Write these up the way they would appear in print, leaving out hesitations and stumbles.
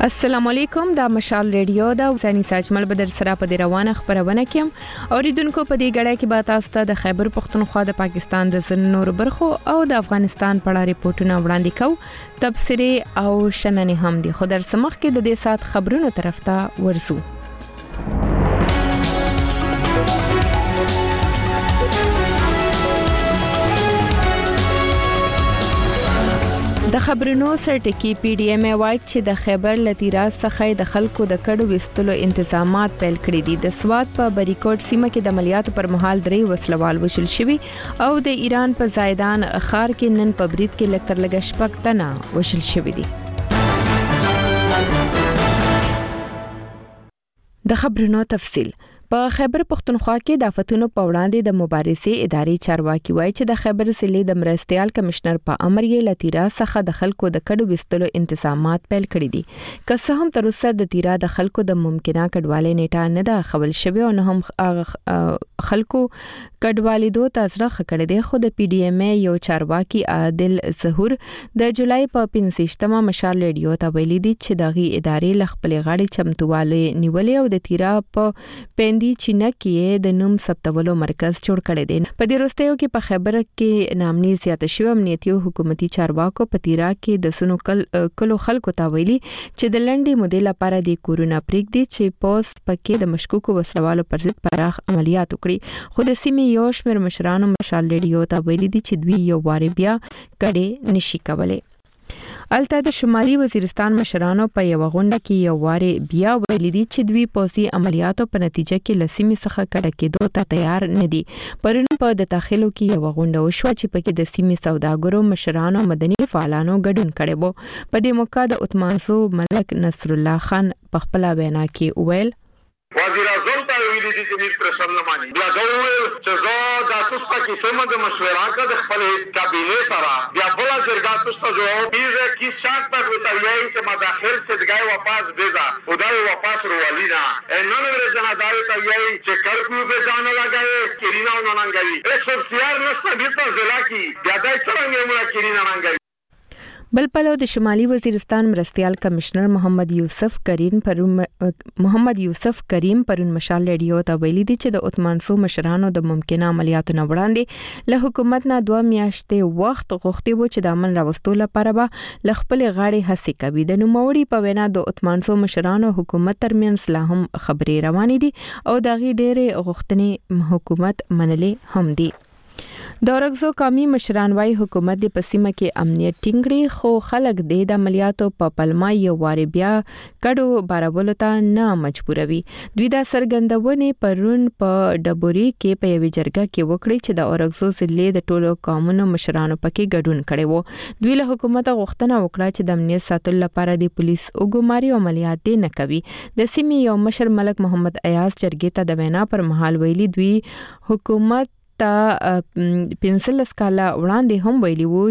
السلام علیکم دا مشال ریډیو دا حسینی ساجمل بدر سره په روانه خبرونه کیم اوریدونکو په دې غړې کې به تاسو ته د خیبر پختونخوا د پاکستان د نور برخو او د افغانستان په اړه ریپورتونه وړاندې کوو تبصره او شننې هم دي خو در سمخ کې د دې سات خبرونو طرف ته ورسو د خبرونو سرټکی پی ډی ایم وایي چې د خیبر لتیراز څخه د خلکو د کډو وستلو انتظامات پیل کړي دي د سواد په بریکوټ سیمه کې د عملیاتو پر مهال 3 وسلوال وشل شوی او د ایران په زایدان خار کې نن په برید کې لکتر لګ شپک تنه وشل شوی دي د خبرونو تفصیل په خیبر پختونخوا کې د آفتونو په وړاندې د مبارزې ادارې چارواکي وایي چې د خیبر ضلع د مرستيال کمشنر په امر یې لتیرا څخه د خلکو د کډو وستلو انتظامات پیل کړي دي که څه هم تر اوسه د تیرا د خلکو د ممکنه کډوالۍ نیټه نه ده خبر شوی او نه هم خلکو کډوالۍ دوه تاسو خکړه دي خو د پی ډی ایم یو چارواکي عادل ظهور د جولای په 15مه مشال ریډیو ته ویلي دي چې دغه ادارې لخپل غاړي چمتواله نیولې او د تیرا په دی چینه کې د نوم ثبتولو مرکز جوړ کړی دی په دې وروستیو کې په خیبر کې نامني زیاته شوی امنیتي او حکومتي چارواکو په تیرا کې د سونو کلو خلکو ته ویلي چې د لنډي مودې لپاره د کورونا پریک دی چې پوسټ پکې د مشکوکو وسلوالو پر ضد پراخ عملیات وکړي خو د سیمې یو شمېر مشرانو مشال ریډیو ته ویلي دي چې دوی یو واری بیا کډې نشي کولای الته د شمالي وزیرستان مشرانو په یو غونډه کې یو واری بیا ویلي دي چې دوی پوسي عملیاتو په نتیجه کې لسیمې څخه کډه کېدو ته تیار نه دي پرون په د داخلو کې یو غونډه وشو چې پکې د سیمې سوداګرو مشرانو مدني فعالانو ګډون کړي وو په دې موقع د عثمانسو ملک نصر الله خان په خپل وینا کې ویل وزیر اعظم ته ویلي دي چې موږ پر سملمانی بیا غوړل چې زه د تاسو کې سمه د مشوره کا د خپل کابینه سره بیا بل جرګه تاسو جو پیږي چې شاک پر وتاوی چې ما داخل صدقای واپس دیزا او دا واپس روالینا نن ورځ نه دایو ته وی چې کرکو به ځان لګای کرینا نه ننګوي 140 نشه بیت ضلع کې بیا دای څنګه موږ کرینا ننګوي بل پلو د شمالي وزیرستان مرستيال کمشنر محمد یوسف کریم پرون مشال ریډیو ته ویلي دي چې د عثمانسو مشرانو د ممکنه عملیاتو نه وړاندې له حکومت نه 2 میاشتې وخت غوښتي وو چې د امن راوستلو لپاره به لخپل غاړي هڅه کوي د نوموړي په وینا د عثمانسو مشرانو حکومت ترمنځ لا هم خبرې روانې دي او دغه ډېرې غوښتنې حکومت منلې هم دي د اورګزو قومي مشران وايي حکومت د پسیمه کې امنیت ټینګړي خو خلک د عملیاتو په پلمه یو واری بیا کډو بارولو ته نه مجبوروي دوی دا سرګندونه پرون په ډبوري کې په یوه جرګه کې وکړي چې د اورګزو ضلع د ټولو قومونو مشرانو پکې ګډون کړي وو دوی له حکومت غوښتنه وکړه چې د امنیت ساتلو لپاره د پولیس وګماري عملیات نه کوي د سیمې یو مشر ملک محمد ایاز جرګې ته د وینا پر مهال ویلي دوی حکومت تا پنسل سکالا وړاندې هم ویلي وو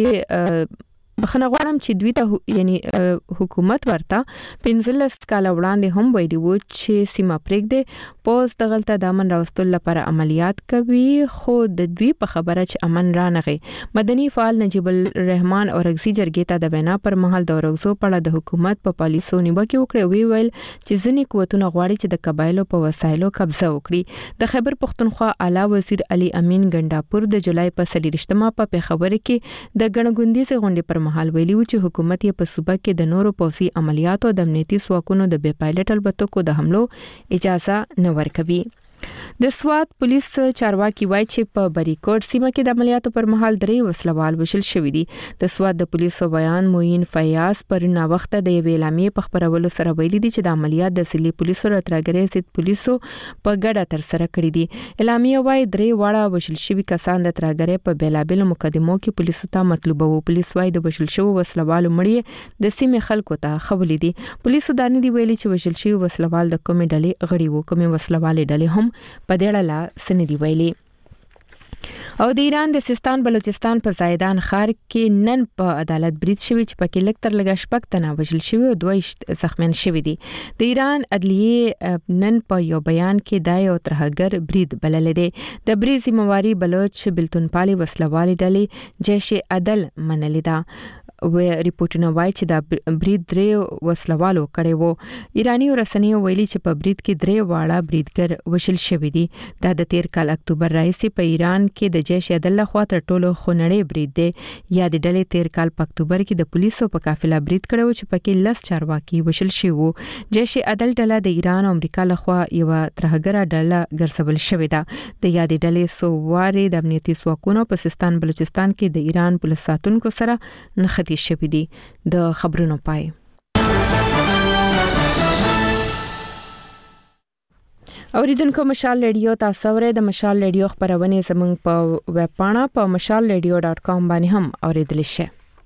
چې بخنه غواړم چې دوی ته یعنی حکومت ورته پنځل سکالا وړاندې هم ویلي وو چې سیمه پرېږده پوسټ دغلطه د امن راوستلو لپاره عملیات کوي خو د دوی په خبره چې امن رانغی مدني فعال نجیب الرحمن اورګزي جرګې ته د وینا پر مهال د اورګزو په اړه د حکومت په پالیسو نیوکه وکړه ویل چې ځینې قوتونه غواړي چې د قبایلو په وسایلو قبضه وکړي د خیبر پختونخوا اعلی وزیر علي امین ګنداپور د جولای په 30مه په پیښور کې د ګڼګوندیز غونډې پر مهال ویلي و چې حکومت یې په صوبه کې د نورو پوسي عملیاتو د امنیتي ځواکونو د بې پایلټ الوتکو د حملو اجازه نه ورکوي د سواد پولیس چارواکي وایي چې په بریکوټ سیمه کې د عملیاتو پر مهال 3 وسلوال وشل شوی دي د سواد د پولیسو بیان موین فیاض پر نا وخت د ویلامې په خبرولو سره ویلي دي چې د عملیات د سلی پولیسو راتراګرې ضد پولیسو په ګډه تر سره کړې دي اعلامیه وایي 3 واړه وشل شوی کسان د تراګرې په بیلابل مقدمو کې پولیسو ته مطلوب وو پولیس وایي د وشل شوی وسلوالو مړی د سیمې خلکو ته خبرې دي پولیسو دانې دی ویلي چې وشل شوی وسلوال د کومې ډلې غړي وو کومې وسلوالې ډلې هم په دې اړه سندې ویلي او د ایران د سیستان بلوچستان په زایدان خار کې نن په عدالت برید شوی چې پکې لکتر لګ شپک تنه وژل شوی او 2 زخمیان شوی دي د ایران عدلیه نن په یو بیان کې دای او ترهګر برید بلل دي د برید ذمہواری بلوچ بلتون پالي وسلوالي ډلې جيش عدل منلې ده ریپورتونه وایي چې دا برید 3 وسلوالو کړي وو. ایرانی رسنیو ویلي چې په برید کې 3 واړه بریدګر وشل شوی دي. دا د 13 کال اکتوبر راهیسې په ایران کې د جیش عدل لخوا تر ټولو خونړی برید دی. یا د ډلې 13 کال په اکتوبر کې د پولیسو په قافله برید کړو چې پکې 10 چارواکي وشل شوی وو. جیش عدل ډله د ایران او امریکا لخوا یو ترهګره ډله ګرځول شوې ده. د یادې ډلې سوواري د امنیتي ځواکونو په سیستان بلوچستان کې د ایران پولیس ساتونکو سره نښتې شوې دي. د خبرونو پای. اوریدونکو مشال ریډیو تاسو اورئ. د مشال ریډیو خبرونه زموږ په ویب پاڼه په mashalradio.com باندې هم اوریدل شي.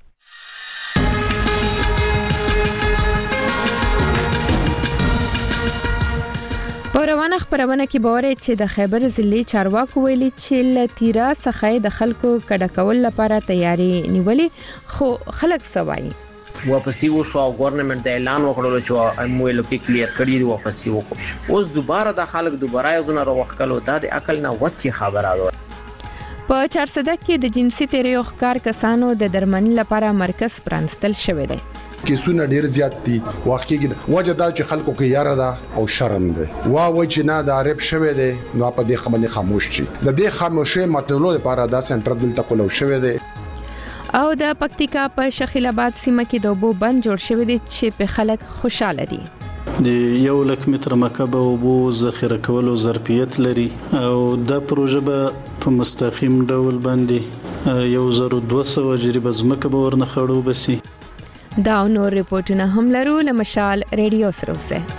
روانه خبرونه کې باور چې د خیبر ضلع چارواکو ویلي چې لتیرا څخه د خلکو کډه کول لپاره تیاری نیولې، خو خلک سوای واپسی وشو او ګورنمنت د اعلان وکړلو چې امویل کې کلیر کړی دی واپسی وکړو. اوس دوباره د خلک دوباره یو ځنه راوخکلو د عقل نه وتی خبره ده. په 400 کې د جنسي تیریو ښکار کسانو د درملنې لپاره مرکز پرانستل شوی دی. کیسونه ډیر زیات دي. واقعي وجه دا چې خلکو کې یاره ده او شرم ده. و چې نه د عرب شوی دی نو په دې خبرې خاموش شي. د دې خاموشي مطلب لپاره دا سنټر دلته کولو شوی دی. او د پکتیکا په شخیل آباد سیمه کې د اوبو بند جوړ شوی دی چې په خلک خوشاله دي. د 100 متر مکعب اوبو ذخیره کولو ظرفیت لري او دا پروژه به په مستقیم ډول باندې 1200 جریبه ځمکه به ورنه خړو بسي. دا نور ریپورتونه هم لرو. له مشال ریډیو سره اوسه.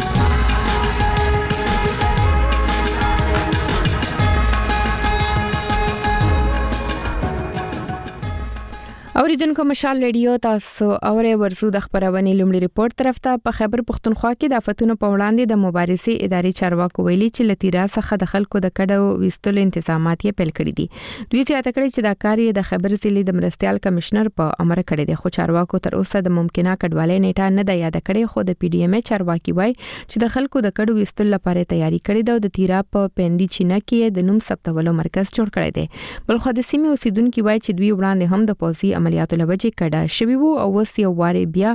اوریدونکو مشال ریډیو تاسو اورې ورزو د خبرونه لومړی ریپورت طرف ته. په خیبر پختونخوا کې د آفتونو په وړاندې د مبارزې ادارې چارواکو ویلي چې لتیرا څخه د خلکو د کډو وستلو انتظامات یې پیل کړی دي. دوی زیاته کړی چې دا کار یې د خیبر ضلع د مرستيال کمشنر په امر کړی دی، خو چارواکو تر اوسه د ممکنه کډوالۍ نیټه نه ده یاد کړې. خو د پی ډی ایم ای چارواکي وایي چې د خلکو د کډو وستلو لپاره تیاری کړی ده او د تیرا په پندي چینه کې د نوم ثبتولو مرکز جوړ کړی دی. بلخو د سیمې اوسیدونکو وایي چې دوی وړاندې هم د پوزي عملیاتو لوجې کډه شوی وو او وس یو واره بیا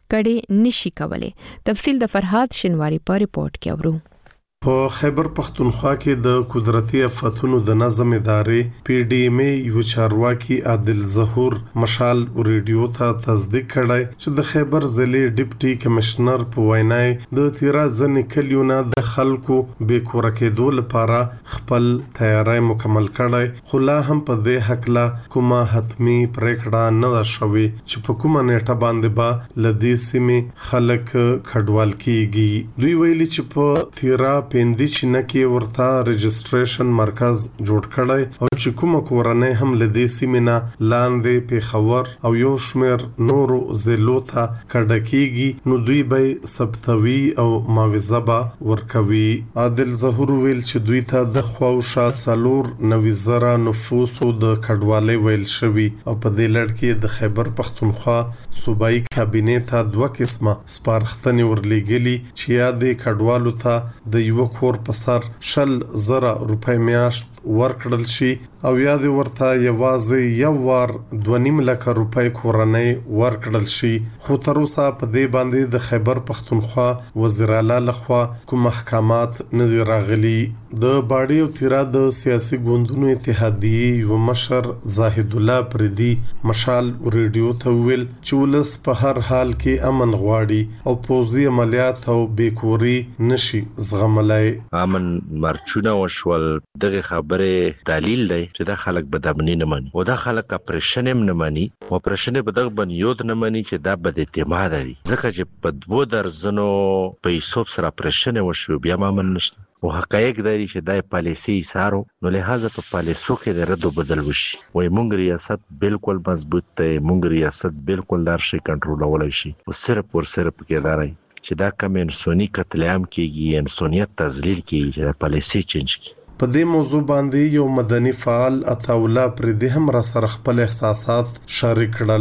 کډې نشي کولای. تفصیل د فرهاد شنواری په ریپورت کې اورو. په خیبر پختونخوا کې د قدرتي آفتونو د نظم ادارې پی ډی ایم ای یو چارواکي عادل ظهور مشال ریډیو ته تصدیق کړی چې د خیبر ضلع ډیپټي کمشنر په وینای د تیرا ځنې کلیونه د خلکو بې کور کېدو لپاره خپل تیاری مکمل کړی، خو لا هم په دې حق لا کومه حتمی پریکړه نه ده شوې چې په کومه نیټه باندې به لدې سیمې خلک کډوال کیږي. دوی ویلي چې په تیرا پندي چینه کې ورته رجسټریشن مرکز جوړ کړی او چې کومه کورنۍ هم لدې سیمه لاندې په خبر او یو شمیر نورو زلو ته کډکیږي نو دوی به ثبتوي او معاوضه به ورکوي. عادل ظهور ویل چې دوی ته د خواوشا سالور 90,000 نفوسو د کډوالۍ ویل شوی او په دې لړ کې د خیبر پختونخوا صوبایي کابینه ته 2 قسمه سپارښتنې ورلېږلي چې یا د کډوالو ته د یو کور په سر 100,000 روپۍ میاشت ورکړل شي او یا د ورته یوازې یو وار 2.5 لک روپۍ کورنۍ ورکړل شي. خو تر اوسه په دې باندې د خیبر پختونخوا وزیر اعلی لخوا کوم احکامات نه دي راغلي. د باډي او تیرا د سیاسي ګوندونو اتحادیه یو مشر زاهد الله پردي مشال ریډیو ته ویل چې ولس په هر حال کې امن غواړي او پوزي عملیات او بیکوري نشي زغملای. امن مرچونه وشول دغه خبره دلیل دی چې دا خلک بدامنی نه مانی او دا خلک اپریشن هم نه مانی او اپریشن به دغه بنیود نه مانی چې دا بد اعتماد لري ځکه چې په 2 درزنو پیسو سره اپریشن وشو بیا امن نشته او حقایق دی چې دای پالیسي سارو نو لہذا په پالیسو کې د ردو بدل وشي. وای مونږ ریاست بالکل مضبوط دی، مونږ ریاست بالکل لار شي کنټرولولای شي او صرف کې داري چې دا کوم انساني قتل عام کیږي، انسانيت تذلیل کیږي چې پالیسي چینج کی. په دې موضوع باندې یو مدني فعال عطاولا پردي هم را سره خپل احساسات شریک کړل.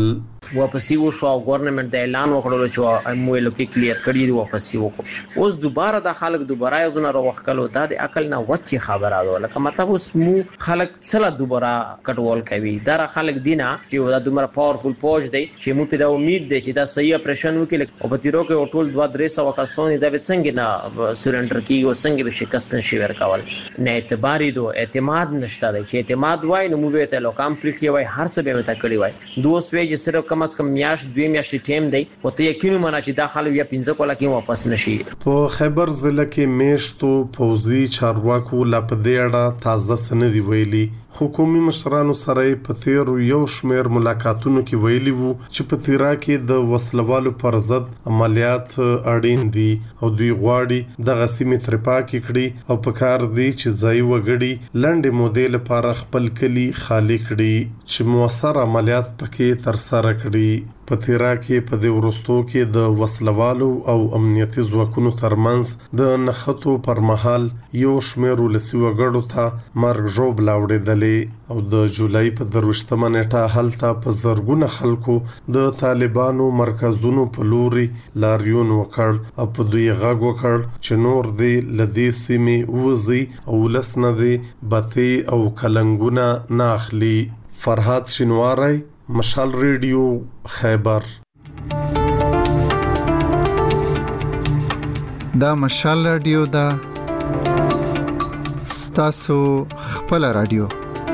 واپسی وشو او ګورنمنت د اعلان وکړلو چې امویل کې کلیر کړی دی واپسی وکړو. اوس دوباره د خلک دوباره یوزونه راوخکلو د عقل نه وتی خبره ده لکه مطلب اوس مو خلک څلا دوباره کټول کوي دا خلک دینه چې دا دومره پاورفل پوج دی چې مو په دا امید دی چې دا صحیح اپریشن وکړي او په تیرو کې ټول 2-300 کسان دا څنګه نه سرندر کی او څنګه به شکست نشي ورکول نه اعتباري دو اعتماد نشته دی چې اعتماد وای نو مو به ته لو کمپلیټ وای هر څه به متا کړی وای دوه سوي چې صرف کم از کم میاش 2 میاشتې ټیم دی او ته یقین منا چې داخله یا 15 کولا کې واپس نشي. په خیبر ضلع کې میشتو پوزي چارواکو لا په دې اړه تازه سندې ویلي. حکومي مشرانو سره په تیر یو شمیر ملاقاتونو کې ویلي وو چې په تیرا کې د وسلوالو پر ضد عملیات اړین دي او دوی غواړي د غسیمې ترپاکي کړي او په کار دي چې ځای وګړي لنډ مودې لپاره خپل کلی خالی کړي چې موثر عملیات پکې تر سره کړي. په تیرا کې په دې ورستو کې د وسلوالو او امنیتي ځواکونو ترمنځ د نخښتو پر مهال یو شمیر ولسی وګړو ته مرګ ژوب لاوړېدلې او د جولای په 23مه نیټه هلته په زرګونه خلکو د طالبانو مرکزونو په لوري لاریون وکړ او په دوی غږ وکړ چې نور دی لدی سیمې وزي او لسنه دی بتی او کلنګونه ناخلی. فرهاد شینواری، مشال ریډیو، خیبر. دا مشال ریډیو دا ستاسو خپل ریډیو.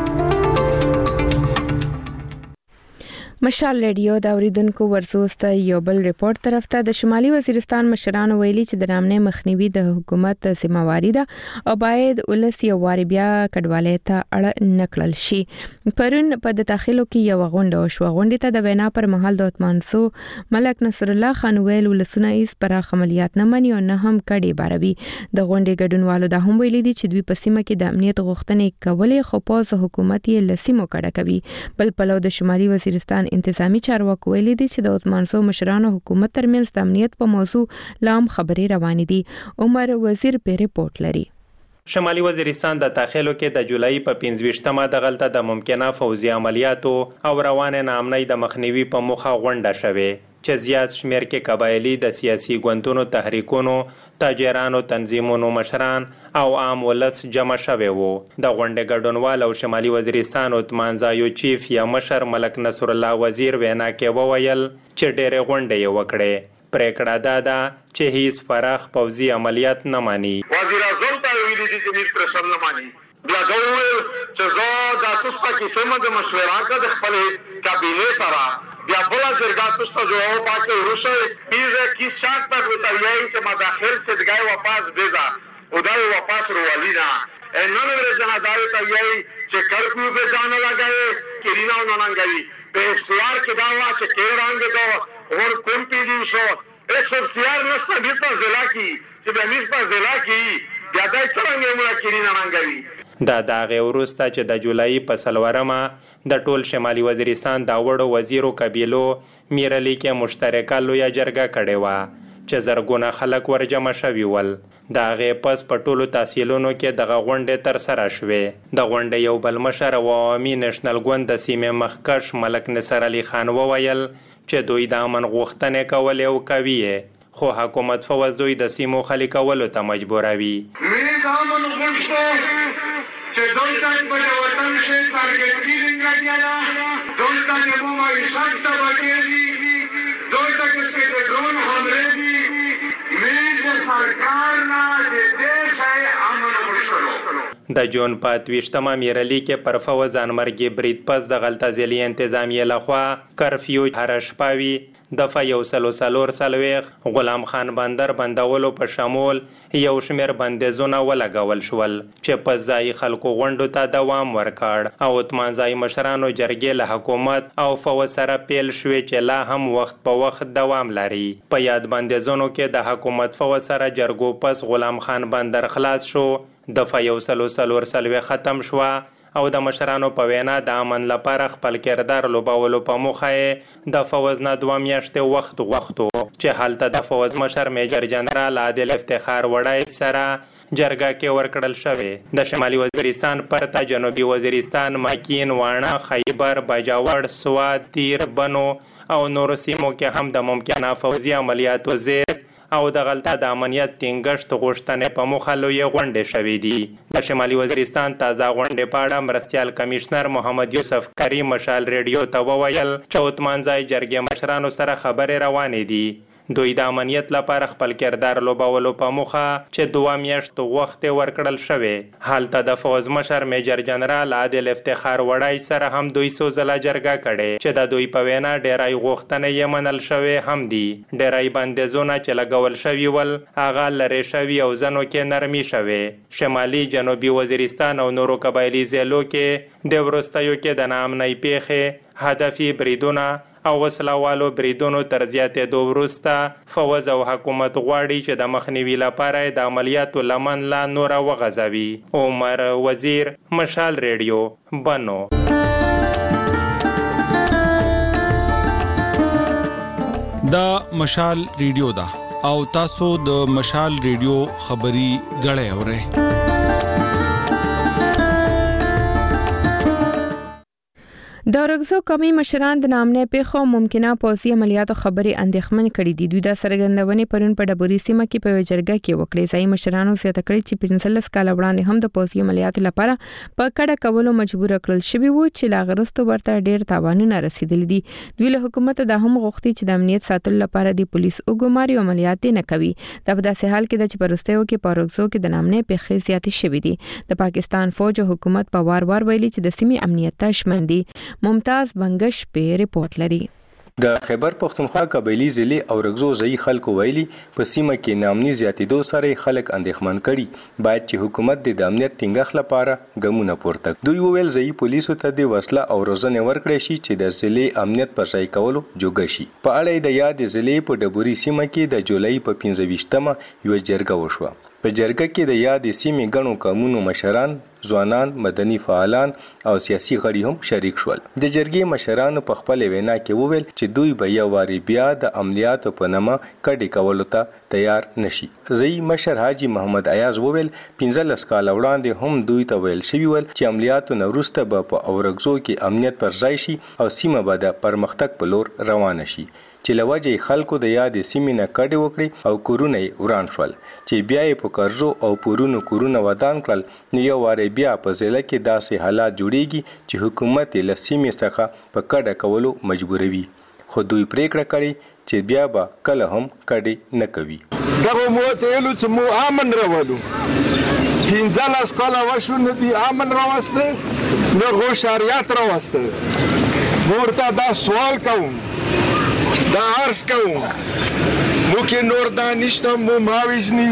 مشال ریډیو دا اوریدونکو ورزوسته یو بل ریپورت طرف ته د شمالي وزیرستان مشرانو ویلي چې د رامنې مخنیوي د حکومت ذمہواری ده او باید ولس یو واری بیا کډوالۍ ته اړه نکړل شي. پرون په د داخلو کې یو غونډه شو. غونډه ته د وینا پر مهال د عثمانسو ملک نصر الله خان ویل ولسونه ایس پر عملیات نه مني او نه هم کډي باروي. د غونډې ګډونوالو دا هم ویلي دي چې دوی په سیمه کې د امنیت غوښتنې کولې خو پوز حکومت یې لسیمو کډه کوي. بل پلو د شمالي وزیرستان انتظامی چارواکو ویلي دي چې د عثمانسو مشرانو حکومت ترمنځ د امنیت په موضوع لام خبري روانې دي. عمر وزیر په ریپورت لري. شمالي وزیرستان د داخلو کې د جولای په 25مه د غلطه د ممکنه فوزي عملیاتو او روانه نامنۍ د مخنیوي په مخه غونډه شوه چې زیات شمیر کې قبایلی د سیاسي ګوندونو تحریکونو تاجرانو تنظیمونو مشران او عام ولس جمع شوه وو. د غونډې ګډونوال او شمالي وزیرستان عثمانزایو چیف یا مشر ملک نصر الله وزیر وینا کې وویل چې ډېرې غونډې یې وکړې. پریکړه دا چې هیڅ فراخ پوځي عملیات نه مانی. وزیر اعظم ته ویلي دي چې هیڅ پرشن نه مانی. بیا ګورل چې زه د تاسو کې سم د مشوره کا د خپل کابینه سره بیا بل جرګه تاسو ته جواب پاتې ورسې پیږي کی شاک پر وتاوی چې ما داخل سے دغه واپس دیزا او دا واپس روالینا نن ورځ نه دا وتاوی چې کرکو به ځان لګای کیرینا نه لګای په سوار کې دا وا چې کېرانګ دا اور کوم پیږي شو ایک سبسیار نشته بیرته ضلع کی چې به امیر په ضلع کی بیا دا څنګه موږ کیرینا لګای. دا دغه ورسته چې د جولای په سلورمه د ټول شمالي وزیرستان دا وړو وزیرو قبیلو میرلی کې مشترکه لویه جرګه کړې وه چې زرګونه خلک ورجمع شوي ول. د هغې پس په ټولو تحصیلونو کې دغه غونډې ترسره شوې. د غونډې یو بل مشر او عوامي نېشنل ګوند د سیمې مخکښ ملک نصر علي خان وویل چې دوی د امن غوښتنې کولې او کوي خو حکومت فوز دوی د سیمو خالی کولو ته مجبوروي. چې دولت په وطن شي ټارګټ کیږي راځي دولت نه مو معیشت ته وکړي دولت کې څه ډرون حمله دي مې سرکار نه دې شي امن وشلو. د جون په 28مه میرلی کې پر فوز انمرګي برید پس د غلطه ځلي انتظامیه لخوا کرفیو هر شپاوي دفعه 144 غلام خان بندر بندولو په شمول یو شمیر بندیزونه ولګول شول چې په ځای خلکو غونډو ته دوام ورکړ او عثمانزای مشرانو جرګې له حکومت او فوز سره پیل شوې چې لا هم وخت په وخت دوام لري. په یاد بندیزونو کې د حکومت فوز سره جرګو پس غلام خان بندر خلاص شو. دفعه 144 ختم شو او د مشرانو په وینا د امن لپاره خپل کردار لوبولو په موخه د فوز نه 2 میاشتې وخت غوښتو چې حالت د فوز مشر میجر جنرال عادل افتخار وړای سره جرګه کې ورکړل شوې. د شمالي وزیرستان پرته جنوبي وزیرستان، ماکین، واڼه، خیبر، باجوړ، سوات، تیر، بنو او نورو سیمو کې هم د ممکنه فوزي عملیاتو زیر او د غلطه د امنیت ټینګښت غوښتنې په موخه لویې غونډې شوې دي. د شمالي وزیرستان تازه غونډې په اړه مرستیال کمیشنر محمد یوسف کری مشال ریډیو ته وویل چې عثمانزای جرګې مشرانو سره خبرې روانې دي. دوی د امنیت لپاره خپل کردار لوبولو په موخه چې 2 میاشتو وخت ورکړل شوی. هلته د فوز مشر میجر جنرال عادل افتخار وړای سره هم دوی سوزله جرګه کړي چې د دوی په وینا ډیرای غوښتنې یې منل شوی هم دي. ډیرای بندیزونه چې لګول شوي ول هغه لرې شوي او ځنو کې نرمي شوی. شمالي جنوبي وزیرستان او نورو قبایلي ضلعو کې د وروستیو کې د ناامنۍ پیښې، هدفي بریدونه او وسلوالو بریدونو تر زیاتېدو وروسته فوز او حکومت غواړي چې د مخنیوي لپاره د عملیاتو لمن لا نوره وغځوي. عمر وزیر، مشال ریډیو، بنو. دا مشال ریډیو دا او تاسو د مشال ریډیو خبري غړې اورئ. د ورغزو قومي مشران د نامنې پیښو ممکنه پوځي عملیاتو خبري اندېښمن کړي دي. دوی د سرګندونې پرون په ډبوري سیمه کې په جرګه کې وکړې. ځای مشرانو زیاته کړي چې 15 کال وړاندې هم د پوځي عملیاتو لپاره په کډه کولو مجبور کړل شوی وو چې لاغرستو ورته ډېر تاوانونه رسیدل دي. دوی له حکومت د هم غوښتي چې د امنیت ساتلو لپاره د پولیس وګماري عملیات نه کوي. دا په داسې حال کې د چې پرستیو کې په ورغزو کې د نامنې پیښې زیاتې شوې دي. د پاکستان فوج او حکومت په وار ویلي چې د سیمې امنیت ته شمن دي. ممتاز بنگش په ریپورت لري. د خیبر پختونخوا قبایلی ضلع او رغزو ځای خلکو ویلي په سیمه کې نامني زیاتېدو سره خلک اندېښمن کړي. باید چې حکومت د امنیت ټینګښت لپاره ګامونه پورته کړي. دوی وویل ځای پولیسو ته د وسله او روزنې ورکړي شي چې د ضلع امنیت پر ځای کولو جوګه شي. په اړه د یاد ضلع په ډبوري سیمه کې د جولای په 15مه یو جرګه وشوه. په جرګه کې د یاد سیمې ګڼو قومونو مشران، ځوانان، مدني فعالان او سیاسي غړي هم شریک شول. د جرګې مشرانو په خپل وینا کې وویل چې دوی به یو واری بیا د عملیاتو په نامه کډې کولو ته تیار نشي. ځای مشر حاجی محمد ایاز وویل 15 کال وړاندې هم دوی ته ویل شوی ول چې عملیاتو نه وروسته به په اورغزو کې امنیت پر ځای شي او سیمه به د پرمختګ په لور روانه شي. چې لوجه خلکو د یاد سیمې نه کډې وکړي او کورونه یې وران شول چې بیا یې په قرضو او پورونو کورونه ودان کړل. نو یو واری بیا په ضلع کې داسې حالات جوړیږي چې حکومت یې له سیمې څخه په کډه کولو مجبوروي. خو دوی پریکړه کړې چې بیا به کله هم کډې نه کوي. دغه مو ته ویلو چې مو امن راولو 15 کاله وشو نه دی امن راوسته نه غو شریعت راوسته. ورته دا سوال کوم دا عرض کوم مو کې نور دا نشته مو ماویجنی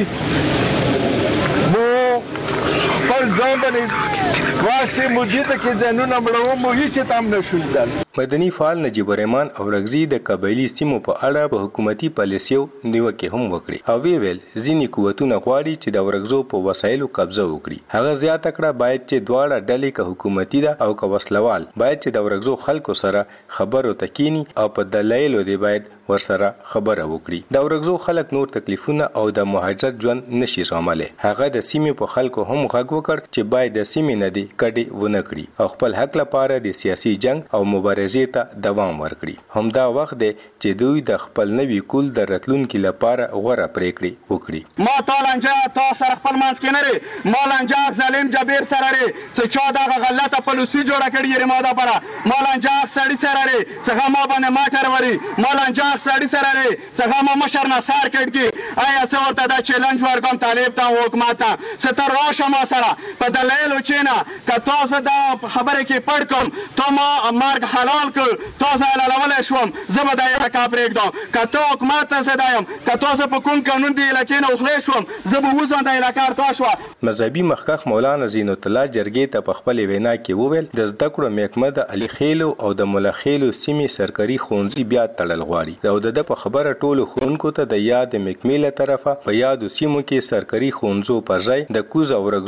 مو خپل ځان باندې واسه موجوده کې ځانونه مړو مو هیڅ تام نشویدل. مدني فعال نجیب الرحمن او رغزي د قبایلی سیمو په اړه په حکومتي پالیسیو نیوکه هم وکړي او ویل ځینې قوتونه غواړي چې د ورغزو په وسایلو قبضه وکړي. هغه زیاته کړه باید چې دواړه ډلې که حکومتي ده او که وسلوال باید چې د ورغزو خلکو سره خبرو تکینی او په دلایلو دی باید ورسره خبره وکړي. د ورغزو خلک نور تکلیفونه او د مهاجرت ژوند نشي زغملی. هغه د سیمې په خلکو هم غږ وکړ چې باید د سیمې نه دی کډې ونه کړي او خپل حق لپاره د سیاسي جنگ او مبارزې ته دوام ورکړي. همدا وخت دی چې دوی د خپل نوي کول د راتلونکي لپاره غوره پریکړې وکړي. ما تالنجا تا سره خپل مانس کې نه لري مالنجا ظالم جبیر سره لري چې چا دا غلطه پالیسي جوړه کړې یې ما دا پره مالنجا سړی سره لري څنګه ما باندې ماټر وری مالنجا سړی سره لري څنګه ما مشر نصار کړي آیا څه ورته دا چیلنج ورکوم طالب ته حکومت ته ستر راشه ما سره په دلایل وچینا که تاسو دا خبره کې پړ کوم ته ما مرګ حلال تاسو علالول شوم زبر د علاقه پرېږدم که ته حکومت ته صدایم که تاسو په کوم قانون دی علاقې نه اخلې شوم زبر وزم د علاقه ارتوا شو. مذهبي مخکخ مولانا زین الله جرګې ته په خپل وینا کې وویل د زده کړو محکمه د علي خیلو او د مولا خیلو سیمې سرکاري ښوونځي بیا تړل غواړي او د په خبره ټولو ښوونکو ته د یاد محکمې له طرفه په یادو سیمو کې سرکاري ښوونځو پر ځای د کوز او رغزو بیا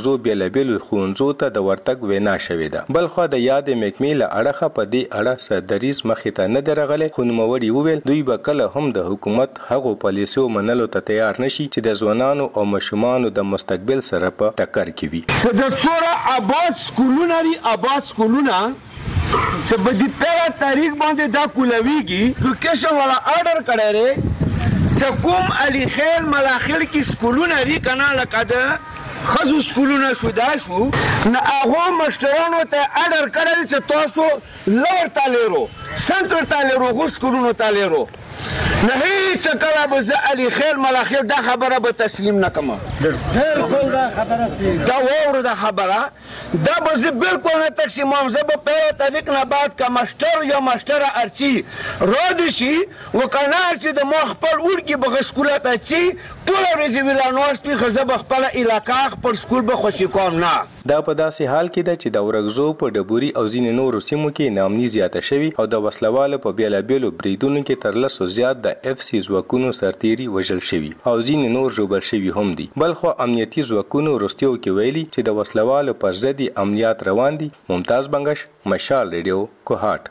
بیلابیلو ښوونځو ته د ورتګ وینا شوې ده. بل خو د یادې محکمې له اړخه په دې اړه څه دریځ مخې ته نه دی راغلی، خو نوموړي وویل دوی به کله هم د حکومت هغو پالیسیو منلو ته تیار نشي چې د ځوانانو او ماشومانو د مستقبل سره په ټکر کې وي. چې د څوره آباد سکولونه دي، آباد سکولونه چې په دې پیغه تاریخ باندې دا کولويږي ایجوکیشن والا آرډر کړی دی چې کوم علي خیل ملاخیل کې سکولونه دي کنه لکه د خزو سکولونه شو دا شو نه هغه مشترانو ته آرډر کړی چې تاسو لور تالیرو سنټر تالیرو غو سکولونو تالیرو نه هیڅ کله به زه علي خیل ملاخیل دا خبره به تسلیم نکم. بالکل دا خبره سي دا وره دا خبره دا به زه بالکل نه تقسیموم. زه به په طریق نه بعد کا ماستر یا ماستر ارچی رود شي وکنه چې د مخ خپل ورکی به سکوله ته چی ټول ورځې ویلانوستي خزه به خپل علاقې خپل سکول به خوشی کوم نه. دا په داسې حال کې ده چې د ورغزو په ډبوري او ځینې نورو سیمو کې ناامني زیاته شوي او د وسلوالو په بیلابیلو بریدونو کې تر لسو زیات د FC ځواکونو سرتیري وژل شوي او ځینې نور ژوبل شوي هم دي. بل خو امنیتي ځواکونو وروستیو کې ویلي چې د وسلوالو پر ضد عملیات روان دي. ممتاز بنگش، مشال ریډیو، کوهاټ.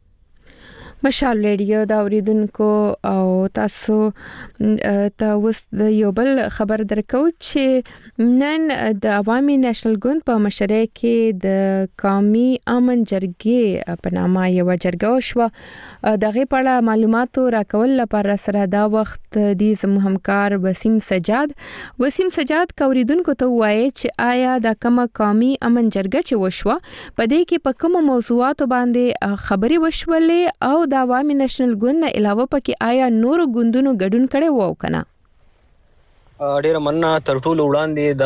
مشال ریډیو دا اوریدونکو او تاسو ته اوس د یو بل خبر درکو چې نن د عوامي نېشنل ګوند په مشرۍ کې د قومي امن جرګې په نامه یو جرګه وشوه. دغه په اړه معلوماتو راکول لپاره سره دا وخت د زموږ همکار وسیم سجاد کوریدونکو ته وایي چې آیا د کومه قومي امن جرګه چې وشوه په دې کې په کومو موضوعاتو باندې خبري وشولې او د عوامي نېشنل ګوند نه علاوه پکې آیا نورو ګوندونو ګډون کړي وو کنه؟ ډیره مننه. تر ټولو وړاندې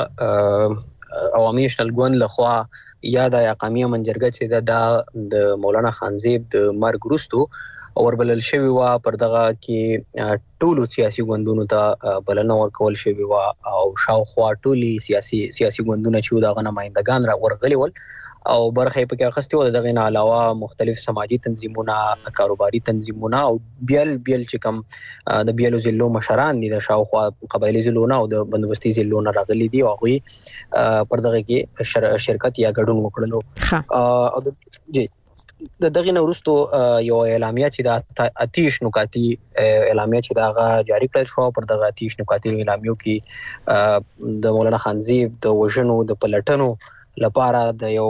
دغه عوامي نېشنل ګوند لخوا یا د قومي امن جرګه چې د مولانا خانزیب د مرګ وروسته وربلل شوی و پر دغه کې ټولو سیاسي ګوندونو ته بلنه ورکول شوی و او شاوخوا ټولي سیاسي ګوندونه چې دغه نمائندگان را ورغلي ول او برخه پکې اخستي و. دغه نه علاوه مختلف سماجی تنظیمونه، کاروباري تنظیمونه او بیل چې کوم د بیلو ضلعو مشران دي د شاوخوا قبایلی ضلعونه او د بندوبستي ضلعونه راغلي دي او هغوی پر دغه کې شرکت یا ګډون وکړلو. جی د دغه نه وروسته یو اعلامیه چې د آتش نکاتی اعلامیه چې دغه جاری کړل شو. پر دغه آتش نکاتی اعلامیو کې د مولانا خانزیب د وژنو د پلټنو لپاره د یو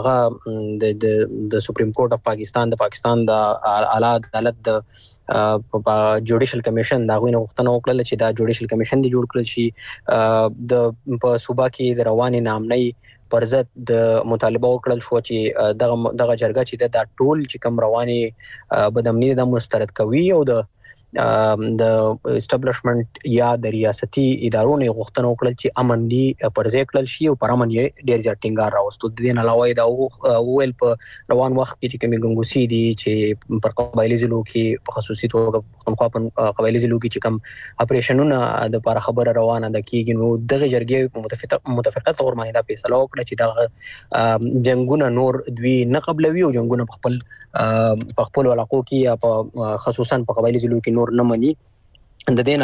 د سپریم کورټ اف پاکستان د اعلی عدالت د جوډیشل کمیشن دا غوښتنه وکړه چې دا جوډیشل کمیشن دی جوړ کړل شي. د په صوبا کې د رواني نامنۍ پر ضد د مطالبه وکړل شو چې دغه جرګه چې د ټول چې کوم رواني بدامني د مسترد کوي او د اسټابلیشمنت یا د ریاستي ادارو نه غوښتنه وکړل چې امن دي پر ځای کړل شي او پر امن یې ډیر زیات ټینګار راوستو. د دې نه علاوه دا ویل په روان وخت کې چې کومې ګنګوسي دي چې پر قبایلی ضلعو کې په خصوصي توګه پښتونخوا په قبایلی ضلعو کې چې کوم اپریشنونه د لپاره خبره روانه ده کیږي نو دغه جرګې په متفقه تور باندې دا فیصله وکړه چې دغه جنگونه نور دوی نه قبلوي او جنگونه په خپل علاقو کې یا په خصوصا په قبایلی ضلعو کې نور نه مني. د دې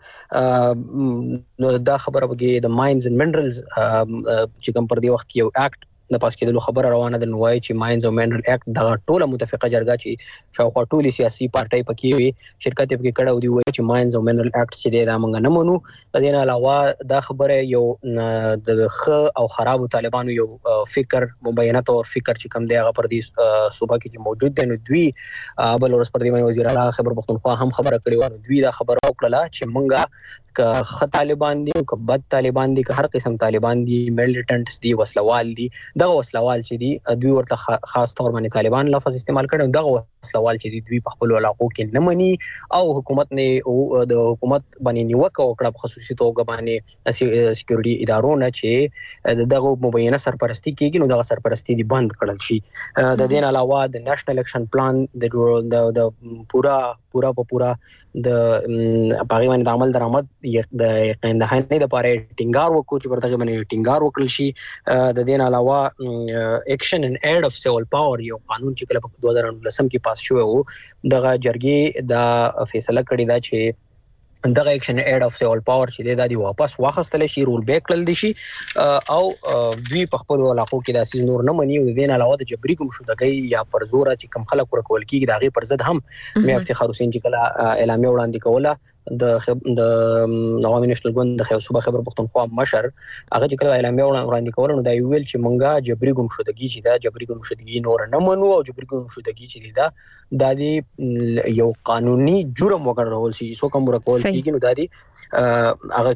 علاوه دا خبره بګي د ماینز اند منرالز چې کوم پر دې وخت کې یو اکټ د پاس کېدلو خبره روانه ده. نو وایي چې ماینز او منرال اکټ دغه ټوله متفقه جرګه چې شاوخوا ټولي سیاسي پارټۍ پکې وي شرکت پکې کړه او دی وایي چې ماینز او منرال اکټ چې دا موږ نه منو. د دې علاوه دا خبره یو د ښه او خرابو طالبانو یو فکر مبینه تور فکر چې کوم دی هغه پر دې صوبه کې موجود دی. نو دوی بل ورځ پر دې باندې وزیر اعلی خیبر پختونخوا هم خبره کړې و. دوی دا خبره وکړه چې موږ که خ طالبان دي او که بد طالبان دي که هر قسم طالبان دي میلیټنټس دي وسلوال دي دغه وسلوال چې دي دوی ورته خاص تور باندې طالبان لفظ استعمال کړي. دغه وسلوال چې دوی په خپل علاقو کې نه مني او حکومت نه د حکومت باندې نیوکه وکړه په خصوصي توګه باندې سکیورټي ادارو نه چې دغه مبینه سرپرستی کیږي نو دغه سرپرستی دي بند کړل شي. د دې علاوه د نېشنل اکشن پلان د پورا د باغی باندې عمل درآمد د یقین دهنې لپاره ټینګار وکړو چې ورته باندې ټینګار وکړل شي. د دې علاوه اکشن ان ایډ اف سیول پاور یو قانون چې کله په 2019 کې پاس شوی و دغه جرګې دا فیصله کړې ده چې دغه اکشن ایډ اف سیول پاور چې د دې واپس واخستل شي رول بیک کړل دي شي او دوی په خپل علاقو کې د اساس نور نه مني او د دین علاوه د جبري کوم شودګي یا پر زور چې کم خلک ورکول کیږي دغه پر ضد هم مې افتخار حسین چې کله اعلامیه وړاندې کوله د عوامي نېشنل ګوند د صوبه خیبر پختونخوا مشر هغه چې کله اعلامیه وړاندې کوله نو دا ویل چې مونږه جبري کوم شودګي چې دا جبري کوم شودګي نور نه منو او جبري کوم شودګي چې دا د یو قانوني جرم وګڼل شي څو کوم ورکول کیږي نو دا دی هغه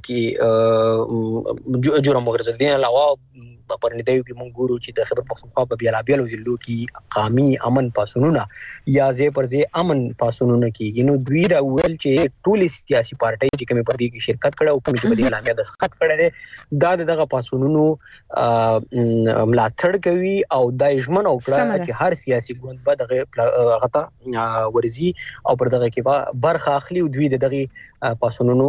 کې جرم وګرځي دي علاوه په نتیجه کې مونږ ګورو چې د خیبر پختونخوا په بیلابیلو ضلعو کې قومي امن پاسونونه یا ځې پر ځې امن پاسونونه کېږي نو دوی دا ویل چې ټول سیاسي پارټي چې کومې پر دې کې شرکت کړه او کومې چې په دې اعلامیه دستخط کړه دي دا دغه پاسونونو ملاتړ کوي او د ژمن او کړه چې هر سیاسي ګوند به دغه غته ورزي او پر دغه کې برخه اخلي او دوی دغه پاسونونو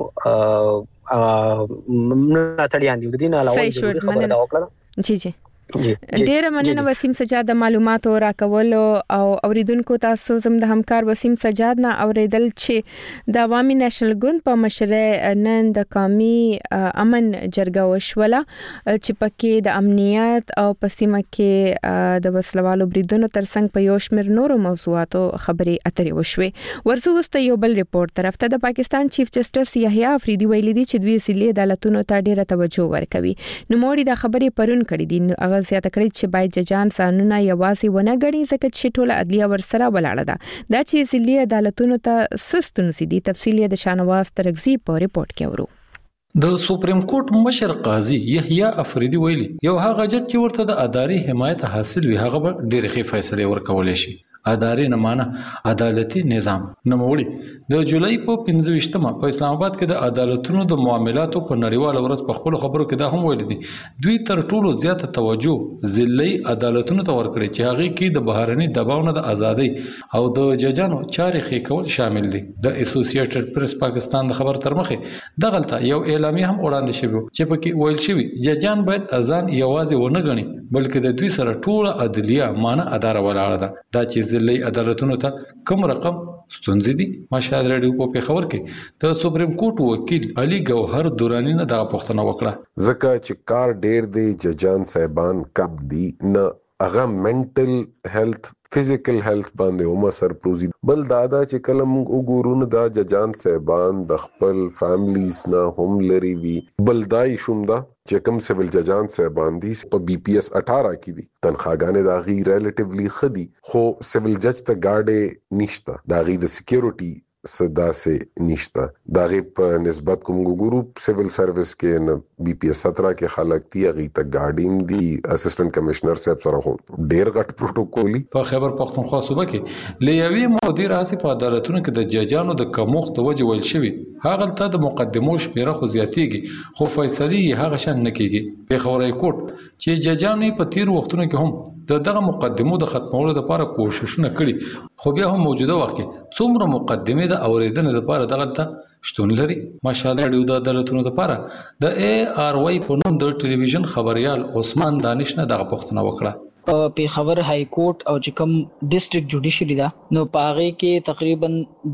ملاتړیان دي د دې علاوه د خبره دا وکړه جی ډیره مننه وسیم سجاد د معلوماتو راکولو او اوریدونکو تاسو زم د همکار وسیم سجاد نه اوریدل چې د عوامي نېشنل ګوند په مشره نن د قومي امن جرګه وشوله چې پکې د امنیت او پسیمه کې د وسلوالو بریدونو ترڅنګ په یو شمېر نورو موضوعاتو خبرې اترې وشوې ورسو وسته یو بل ریپورت طرف ته د پاکستان چیف جسټس یحیی افریدی ویلي دي چې دوی اصلي عدالتونو ته ډیره توجه ورکوي نو موري د خبرې پرون کړې دي زیاته کړی چې باید ججان قانونونه یوازې ونه غړي ځکه چې ټوله عدلیه ورسره ولاړه ده دا چې ضلعي عدالتونو ته سستون سدي تفصیلی د شانواز ترغزی په ریپورت کې ورو د سپریم کورټ مشر قاضي یحیی افریدی ویلي یو هغه جج چې ورته د اداري حمایت حاصل وي هغه به ډېر ښه فیصله ورکول شي اداري نه معنا عدالتي نظام نوموړي د جولای په 15مه په اسلام آباد کې د عدالتونو د معاملاتو په نړیواله ورځ په خپل خبرو کې دا هم ویل دي دوی تر ټولو زیاته توجه ضلعي عدالتونو ته ورکړي چې هغه کې د بهرني دباو نه د ازادي او د ججانو چارې خې کول شامل دي د اسوسییټډ پریس پاکستان د خبر تر مخه دغلطه یو اعلامیه هم وړاندې شوی چې پکې ویل شوی ججان باید اذان یوازې ونه غني بلکې د دوی سره ټول عدلیه معنی اداره ولاړه ده دا چې ضلعي عدالتونو ته کوم رقم ستونزې دي مشاهد رادیو په پیښور کې د سپریم کورټ وکیل علي ګوهر دورانی نه دا پوښتنه وکړه ځکه چې کار ډېر دی ججان صاحبان کب دي نه هغه منټل هیلث فزیکل هیلث باندې هم اثر پروزي بل دادا چې کله موږ وګورو دا ججان صاحبان د خپل فیملیز نه هم لري وي بل دای شومدا چې کوم سیول ججان صاحبان دي په بي پی ایس 18 کې دي تنخواګانې دا غي ریلیټیولی خدي خو سیول جج ته گاډي نشته دا غي د سکیورټي صدا سے نشتا داغه په نسبت کوم ګورو سیول سروس کې نه بي پی ایس 17 کې خلک دی غي ته ګارډینګ دی اسسټنټ کمشنر صاحب سره ډیر غټ پروتوکولي په خیبر پختونخوا صوبه کې لیوي مدیر اسی په عدالتونو کې د ججانو د کموخت وجه ویل شوی هغه ته د مقدمو شمیره خو زیاتیږي خو فیصله هغه شان نه کیږي په خبري کوټ چې ججانو په تیر وختونو کې هم دغه مقدمو د ختمولو لپاره کوششونه کړي خو بیا هم موجوده وخت کې څومره مقدمه د اوریدنې لپاره دغلطه شتون لري ماشاءالله رادیو د عدالتونو لپاره د ای آر واي په نوم د ټلویزیون خبريال عثمان دانش نه دغه پوښتنه وکړه په خبر های کورټ او چې کوم ډیسټریکټ جوډیشری دا نو پاغه کې تقریبا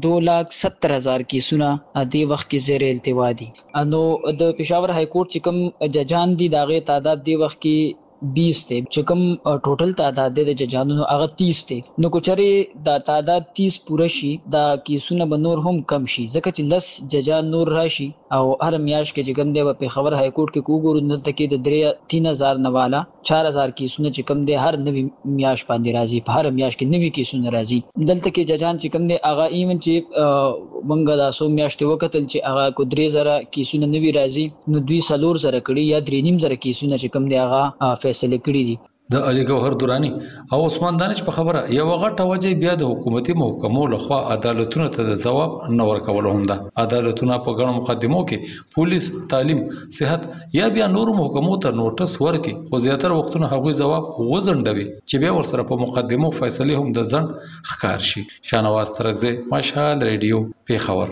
2,70,000 کیسونه د وخت کې زیر التوا دي نو د پېښور های کورټ چې کوم ججان دي داغه تعداد د وخت کې 20 ته چې کوم ټوټل تعداد د ججانو هغه 30 ته نو کوچري د تعداد 30 پوره شي دا کیسونه به نور هم کم شي ځکه چې لس ججان نور راشي او هر میاش کې چې کوم دی په خبر های کورټ کې کوګورو نن ته کې د 3000 نواله 4000 کیسونه چې کوم دی هر نوی میاش باندې راځي په هر میاش کې نوی کیسونه راځي دلته کې ججان چې کوم دی هغه ایون چې منګه د سو میاشتې وکتل چې هغه کو 3000 کیسونه نوی راځي نو دوی سلور زره کړي یا 3.5 کیسونه چې کوم دی هغه فیصله کړی دي د علي ګوهر دورانی او عثمان دانش په خبره یو غټه وجه بیا د حکومتي محکمو لخوا عدالتونو ته د جواب نه ورکول هم ده عدالتونه په غړو مقدمو کې پولیس تعلیم صحت یا بیا نور محکمو ته نوټس ورکي خو زیاتره وختونه هغوی جواب وزندوي چې بیا ورسره په مقدمو فیصله هم د ځن ښکار شي شانواز ترغزه مشال رادیو پیښور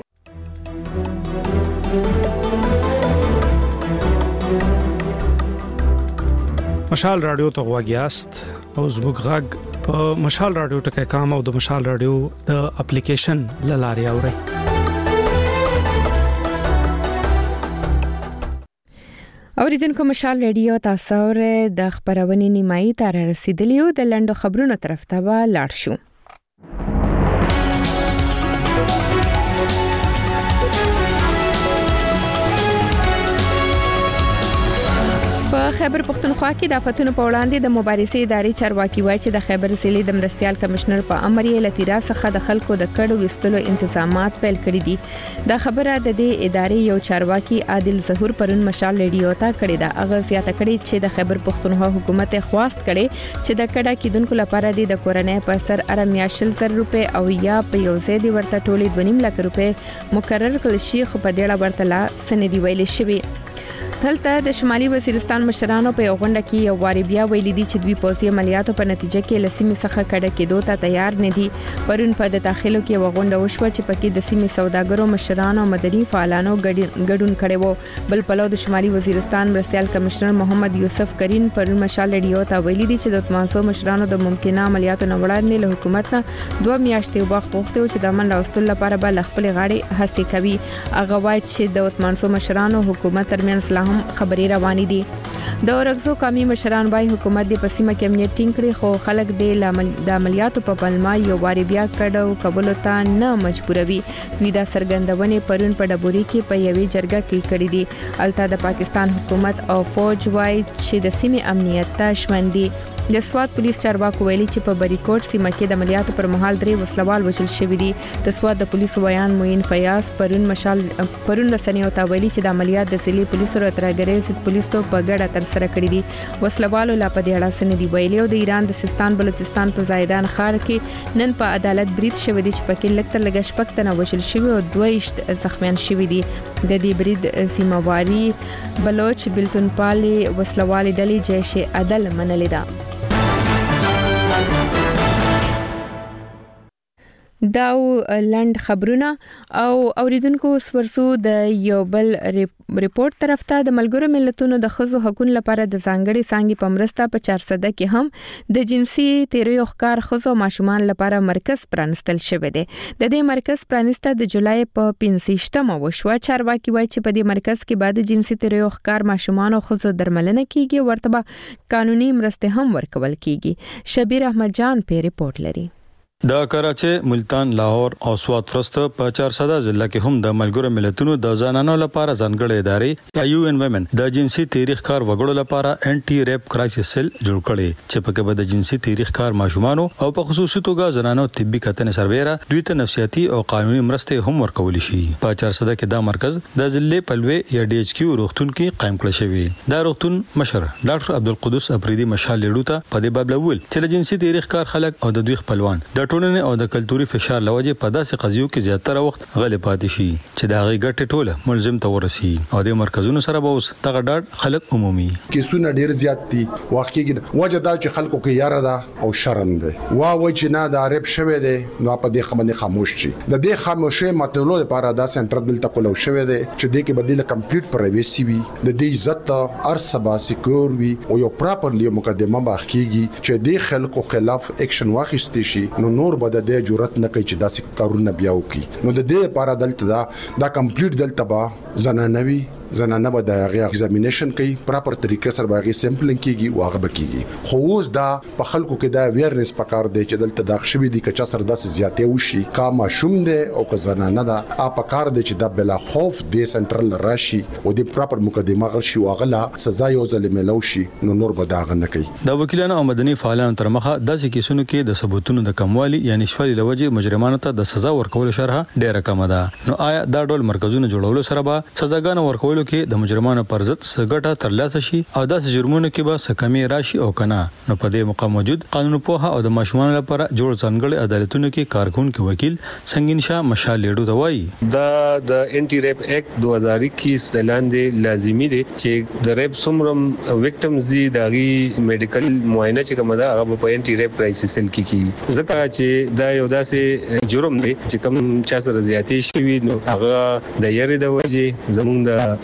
مشال رادیو ته غواګیاست او زموږ غږ په مشال رادیو ټکي کام او د مشال رادیو د اپلیکیشن لاري اوري اوریدونکو مشال ریډیو تاسو ور د خبرونې نیمایي تر رسیدلیو د لندو خبرونو طرف ته لاړ شو. په خیبر پختونخوا کې د آفتونو په وړاندې د مبارزې ادارې چارواکي وایي چې د خیبر ضلع د مرستيال کمشنر په امر یې لتیرا څخه د خلکو د کډو وستلو انتظامات پیل کړی دي. د خبره د دې ادارې یو چارواکي عادل ظهور پرون مشال ریډیو ته کړی دا اغه زیاته کړی چې د خیبر پختونخوا حکومت خواست کړي چې د کډه کېدونکو لپاره د کورنۍ په سر ارمیا 100,000 روپے او یا په یو ځای دی ورته ټولې 2.5 لک روپے مقرر کړل شي خو په دې اړه ورته لا سندې ویل شوی. دلته د شمالي وزیرستان مشرانو په غونډه کې یو واری بیا ویلي دي چې دوی پوځي عملیاتو په نتیجه کې لسیمې څخه کډه کېدو ته تیار نه دي. پرون په د داخلو کې یو غونډه وشوه چې پکې د سیمې سوداګرو مشرانو او مدني فعالانو ګډون کړي وو. بل پلو د شمالي وزیرستان مرستيال کمشنر محمد یوسف کرین پرون مشال ریډیو ته ویلي دي چې د تماسو مشرانو د ممکنه عملیاتو نه وړاندې له حکومت نه 2 میاشتې وخت غوښتي چې د امن راوستلو لپاره به خپل غاړي هڅه کوي. هغه وایي چې د تماسو مشرانو حکومت ترمنځ لا هم خبري روانې دي. د اورګزو قومي مشران وايي حکومت د پسیمه کې امنیت ټینګ کړي خو خلک د عملیاتو په پلمه یو واری بیا کډو قبول ته نه مجبوروي. وی دا سرګندونې پرون په ډبوري کې په یوې جرګه کې کړې دي. الته د پاکستان حکومت او فوج وايي چې د سیمې امنیت ته شمن دي. د سواد پولیس چارواکو ویلي چې په بریکوټ سیمه کې د عملیاتو پر مهال 3 وسلوال وژل شوی دي. د سواد د پولیسو بیان موین فیاض پرون رسنیو ته ویلي چې د عملیات د سلی پولیسو ترګری سید پولیسو په ګډه تر سره کړی دي. وسلوالو لا په دې اړه سندې ویلي او د ایران د سیستان بلوچستان په زایدان ښار کې نن په عدالت برید شوی دی چې پکې لکتر لګ شپک تنه وژل شوی او 2 زخمیان شوی دي. د دې برید سیمواري بلوچ بلتونپالي وسلوالي ډلې جيش عدل منلې ده. داو لند خبرونه او اوریدونکو سورسو د یو بل ریپورت طرف ته د ملګرو ملتونو د خزو حقوقو لپاره د ځانګړي څنګه په مرسته په 400 کې هم د جنسي تیریو ښکار خزو ماشومان لپاره مرکز پرانستل شوی دی. د دې مرکز پرانسته د جولای په 15مه وشو. چارواکي وایي چې په دې مرکز کې بعد جنسي تیریو ښکار ماشومان او خزو درملنه کیږي ورته قانوني مرسته هم ورکول کیږي. شبیر احمد جان په ریپورت لري. د کراچي، ملتان، لاهور او سوات فرست په 400 ضلع کې هم د ملګرو ملتونو د ځانانو لپاره ځانګړې ادارې یا یو ان ومن د جنسي تاریخ کار وګړو لپاره انټي ریپ کرایسس سیل جوړ کړي چې په کې به د جنسي تاریخ کار ماشومان او په خصوصي توګه زنانو طبي کتنې سرویرا دوی ته نفسیاتي او قانوني مرسته هم ورکول شي. په 400 کې دا مرکز د ضلع پلوي یا ډي ایچ کیو روغتون کې قائم کړی شوی. دا روغتون مشر ډاکټر عبدالقدوس افریدي مشال لیډو ته په دې باب لول چې د جنسي تاریخ کار خلک او د دوی خپلوان د ټولنې او د کلتوري فشار لوجه په داسې قضیو کې زیاتره وخت غلې پاتې شي چې دا غي ګټه ټوله ملزم ته ورسي او د مرکزونو سره به اوس دغه ډاډ خلک عمومي کیسونه ډیر زیات دي. واقعي وجه دا چې خلکو کې یاره ده او شرم ده. وجه نه دا رب شوه ده نو په دې خبره خاموش شي. د دې خاموشه متنولو لپاره دا سنټر دلته کولو شوه ده چې دې کې بدیل کمپلیټ پرایویسي وي د دې عزت ارسبا سکیور وي او یو پراپرلی مقدمه باخکیږي چې دې خلکو خلاف اکشن واخیستي شي نو نور به د جرأت نه کوي چې داسې کارونه بیا وکړي. نو د دې لپاره دلته دا کمپلیټ دلته به زنانوي زنانه به د هغه ایگزامینیشن کوي پراپر طریقې سره به هغه سیمپلینګ کیږي او هغه بکیږي. خو اوس دا په خلکو کې دا اویرنس پکار دی چې دلته دا شوی دی چې سر داسې زیاتې وشي کا ماشوم دی او که زنانه دا پکار دی چې دا بلا خوف د سنټرل راشي او د پراپر مقدمه غشي او غلا سزا یو ځل ملو شي نو نور به دا غنه کوي. د وکیلانو او مدني فعالانو تر مخه داسې کیسونو کې د ثبوتونو د کموالي یعنی شوالي لوجه مجرمانو ته د سزا ورکول شرح ډیره کم ده. نو آیا دا ډول مرکزونه جوړولو سره به سزاګانو ورکولو کې د مجرمانو پر ضد سګټه ترلاسه شي او داسې جرمونو کې به سکمي راشي او کنه. نو په دې موقع موجود قانون پوها او د ماشومان لپاره جوړ ځانګړي عدالتونو کې کارکونکو وکیل سنگین شاه مشال لیډو ته وایي دا د انټي ریپ ایکټ 2021 د لاندې لازمي دي چې د ریپ سمرم وکټمز دي دغه میډیکل معاینه چې کومه ده هغه په انټي ریپ کرایسس سیل کې کی ځکه چې دا یو داسې جرم دی چې کوم چا سره زیاتې شوی نو هغه د یری د وجې زموږ د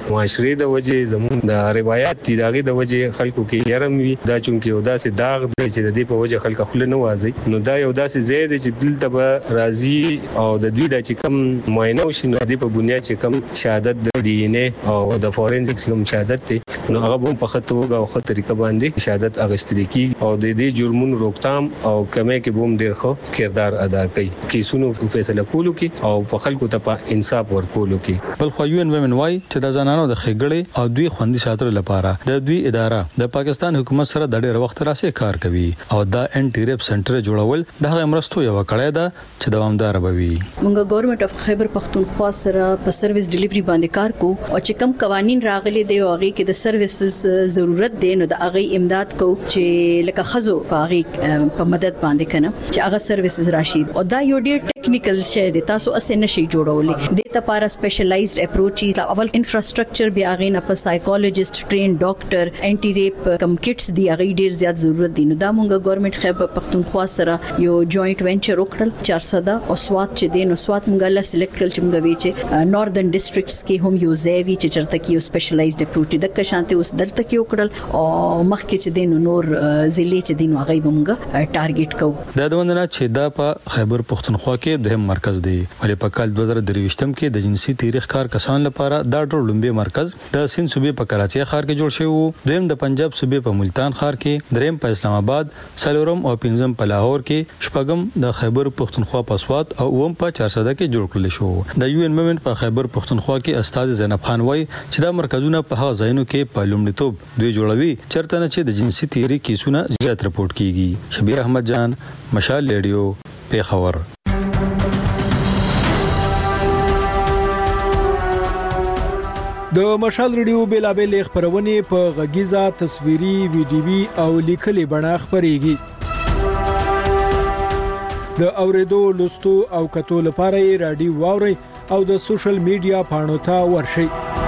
معاشري د وجه زمون د روایت دي دغه د وجه خلکو کې يرم وي دا چونکی ودا سي داغ دی چې د دې په وجه خلک خپل نه وازي نو دا یو داسې زید چې دلته به راضي او د دوی د چې کم معاینه وشي نو د په بنیاد چې کم شهادت د ډي ان اي او د فورنزیک کوم شهادت ته نو هغه په خطه وګه او خطه طریقه باندې شهادت اغستل کی او د دې جرمونو روکتام او کمه کې بوم ډیر خو کردار ادا کوي کیسونو فیصله کولو کې او په خلکو ته انصاف ورکولو کې بل خو UN Women وايي چې د زنانو د خېګړې او دوی خوندي ساتلو لپاره د دوی اداره د پاکستان حکومت سره د ډېر وخت راځي کار کوي او دا انټي ریپ سنټر جوړول د هغه مرستو یو کړه ده چې دوامدار بوي موږ ګورنمنت اف خیبر پختونخوا سره په سرویس ډیلیوري باندې کار کوو او چې کوم قوانين راغلي دی او هغه کې د سرویسز ضرورت دی نو د هغه امداد کو چې لکه خزو هغه په مدد باندې کنه چې هغه سرویسز راشي او دا یو ډیر ټیکنیکل شی دی تاسو اسې نشي جوړولې د لپاره سپیشلایزډ اپروچ اول انفراستراکچر بیا هغه نه په سایکولوژیست ټرین ډاکټر انټي ریپ کم کټس دی هغه ډیر زیات ضرورت دی نو دا موږ ګورنمنت خیبر پختونخوا سره یو جوائنٹ وینچر وکړل 400 او سوات چې دی نو سوات موږ لا سلیکټ کړل چې موږ وی چې ناردرن ډیسټریکټس کې هم یو ځای چې چرته کې یو سپیشلایزډ اپروچ د کشانته اوس دلته کې وکړل او مخکې چې دی نو نور ضلع چې دی نو هغه به موږ ټارګټ کوو دا د وندنا چې دا په خیبر پختونخوا کې دویم مرکز دی ولې په کال 2023 کې د جنسي تاریخ کار کسان لپاره دا ډول لومبي مرکز د سند صوبې په کراچي ښار کې جوړ شوی وو دویم د پنجاب صوبې په ملتان ښار کې دریم په اسلام آباد سلورم او پنځم په لاهور کې شپږم د خیبر پختونخوا په سوات او اوم په 400 کې جوړ کړل شو د UN Women په خیبر پختونخوا کې استاد زینب خان وای چې دا مرکزونه په هغه ځایونو کې په لومړیتوب دوی جوړوي چرته نه چې د جنسي تیری کیسونه زیات رپورټ کیږي شبیر احمد جان مشال ریډیو پیښور د مشال ریډیو بیلابل خبرونه په غږیزه تصویري ویډیوي او لیکلي بڼه خبريږي د اوریدو لوستو او کتو لپاره رادیو واوري او د سوشل میډیا پاڼو ته ورشي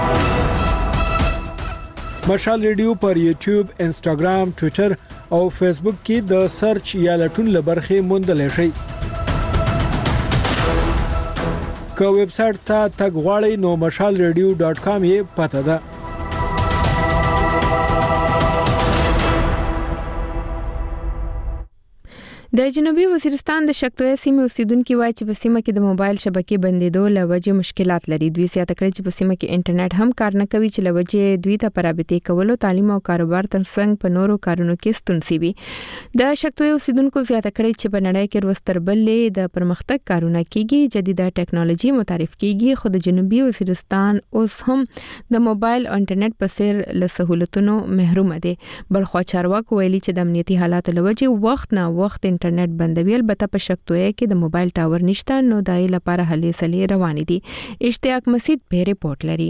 مشال ریډیو پر یوټیوب انستګرام ټوئیټر او فیسبوک کې د سرچ یا لټون لبرخه موندل شي که ویب سټ ته تګ غواړئ نو mashalradio.com یې پته ده د جنوبي وزیرستان د شکتوی سیمې اوسیدونکو وایي چې په سیمه کې د موبایل شبکې بندیدو لوجه مشکلات لري دوی سیاته کړی چې په سیمه کې انټرنیټ هم کار نه کوي چې لوجه دوی ته پرابطې کولو تعلیم او کاروبار ترڅنګ په نورو کارونو کې ستونزې وي د شکتوی اوسیدونکو سیاته کړی چې په نړۍ کې وروستر بلې د پرمختګ کارونه کیږي جديده ټیکنالوژي متعارف کیږي خو د جنوبي وزیرستان اوس هم د موبایل او انټرنیټ په څیر له سہولتونو محروم دي بلخو چارواکو ویلي چې د امنیتي حالاتو لوجه وخت نه وخت انټرنیټ بندوي البته په شکتوی کې د موبایل ټاور نشته نو دای لپاره هلې سلې روان دي اشتیاق مسعود په ریپورت لري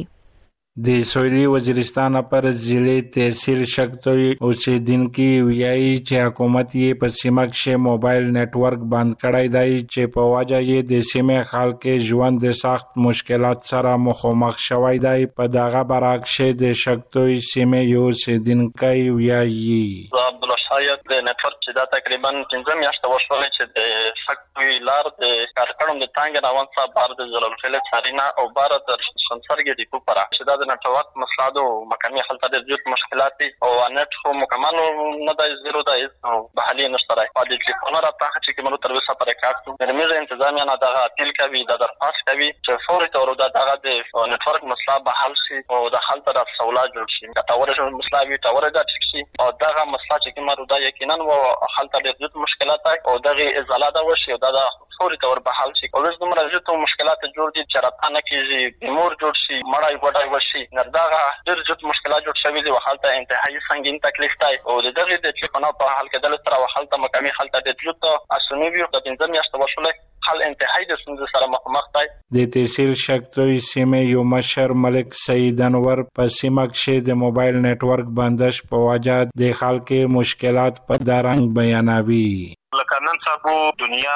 د سویلي وزیرستان پر ضلع تحصیل شکتوی اوسیدونکو ویایي چې حکومت یې په سیمه کې موبایل نتورک بند کړی دی چې په وجه یې د سیمې خلک ژوند د سخت مشکلات سره مخامخ شوی دی په دغه برعکس د شکتوی سیمې یو اوسیدونکو ویایي عبدالشایت د نتورک چې دا تقریبا 15 میاشتې وشولې چې د شکتوی لار د کارکړم د تانګ روان صاحب بار د زلال فلک سارینا او بار د شنسرګي د کوپرا چې دا نتورک مسلادو مکمل حالت د زیات مشکلات او نت خو مکمل نه د زیرو د بحالي نشته راځي په دې ټلیفون راته چې کومو تر وسه پر کارت د میز انتظامیه نه دغه تل کوي د درخواست کوي چې فوري تور دغه د نتورک مسله به حل شي او د حل تر سہولت جوړ شي دا تور مسلاوي تور د ټیک شي او دغه مسله چې کومو د یقینا او حل تر زیات مشکلات او دغه ازاله دا وشي دا فوري تور به حل شي او د دومره زیات مشکلات جوړ دي چې راته نه کیږي مور جوړ شي مړای وډای وشي نرداغه ډېر زیات مشکلات جوړ شوي دي وحالت انتهایی سنگین تکلیف دی او د دغه د ټلیفون په حل کې د لتر وحالت مکمل حالت د جوړ اسونی ویو د 15 میاشتې وشولې حل انتهایی د سند سره مخامخ دی د تحصیل شکتوی سیمې یو مشر ملک سید انور په سیمه کې د موبایل نتورک بندش په وجه د خلکو مشکلات په دارنګ بیانوي لکه نن سبا دنیا په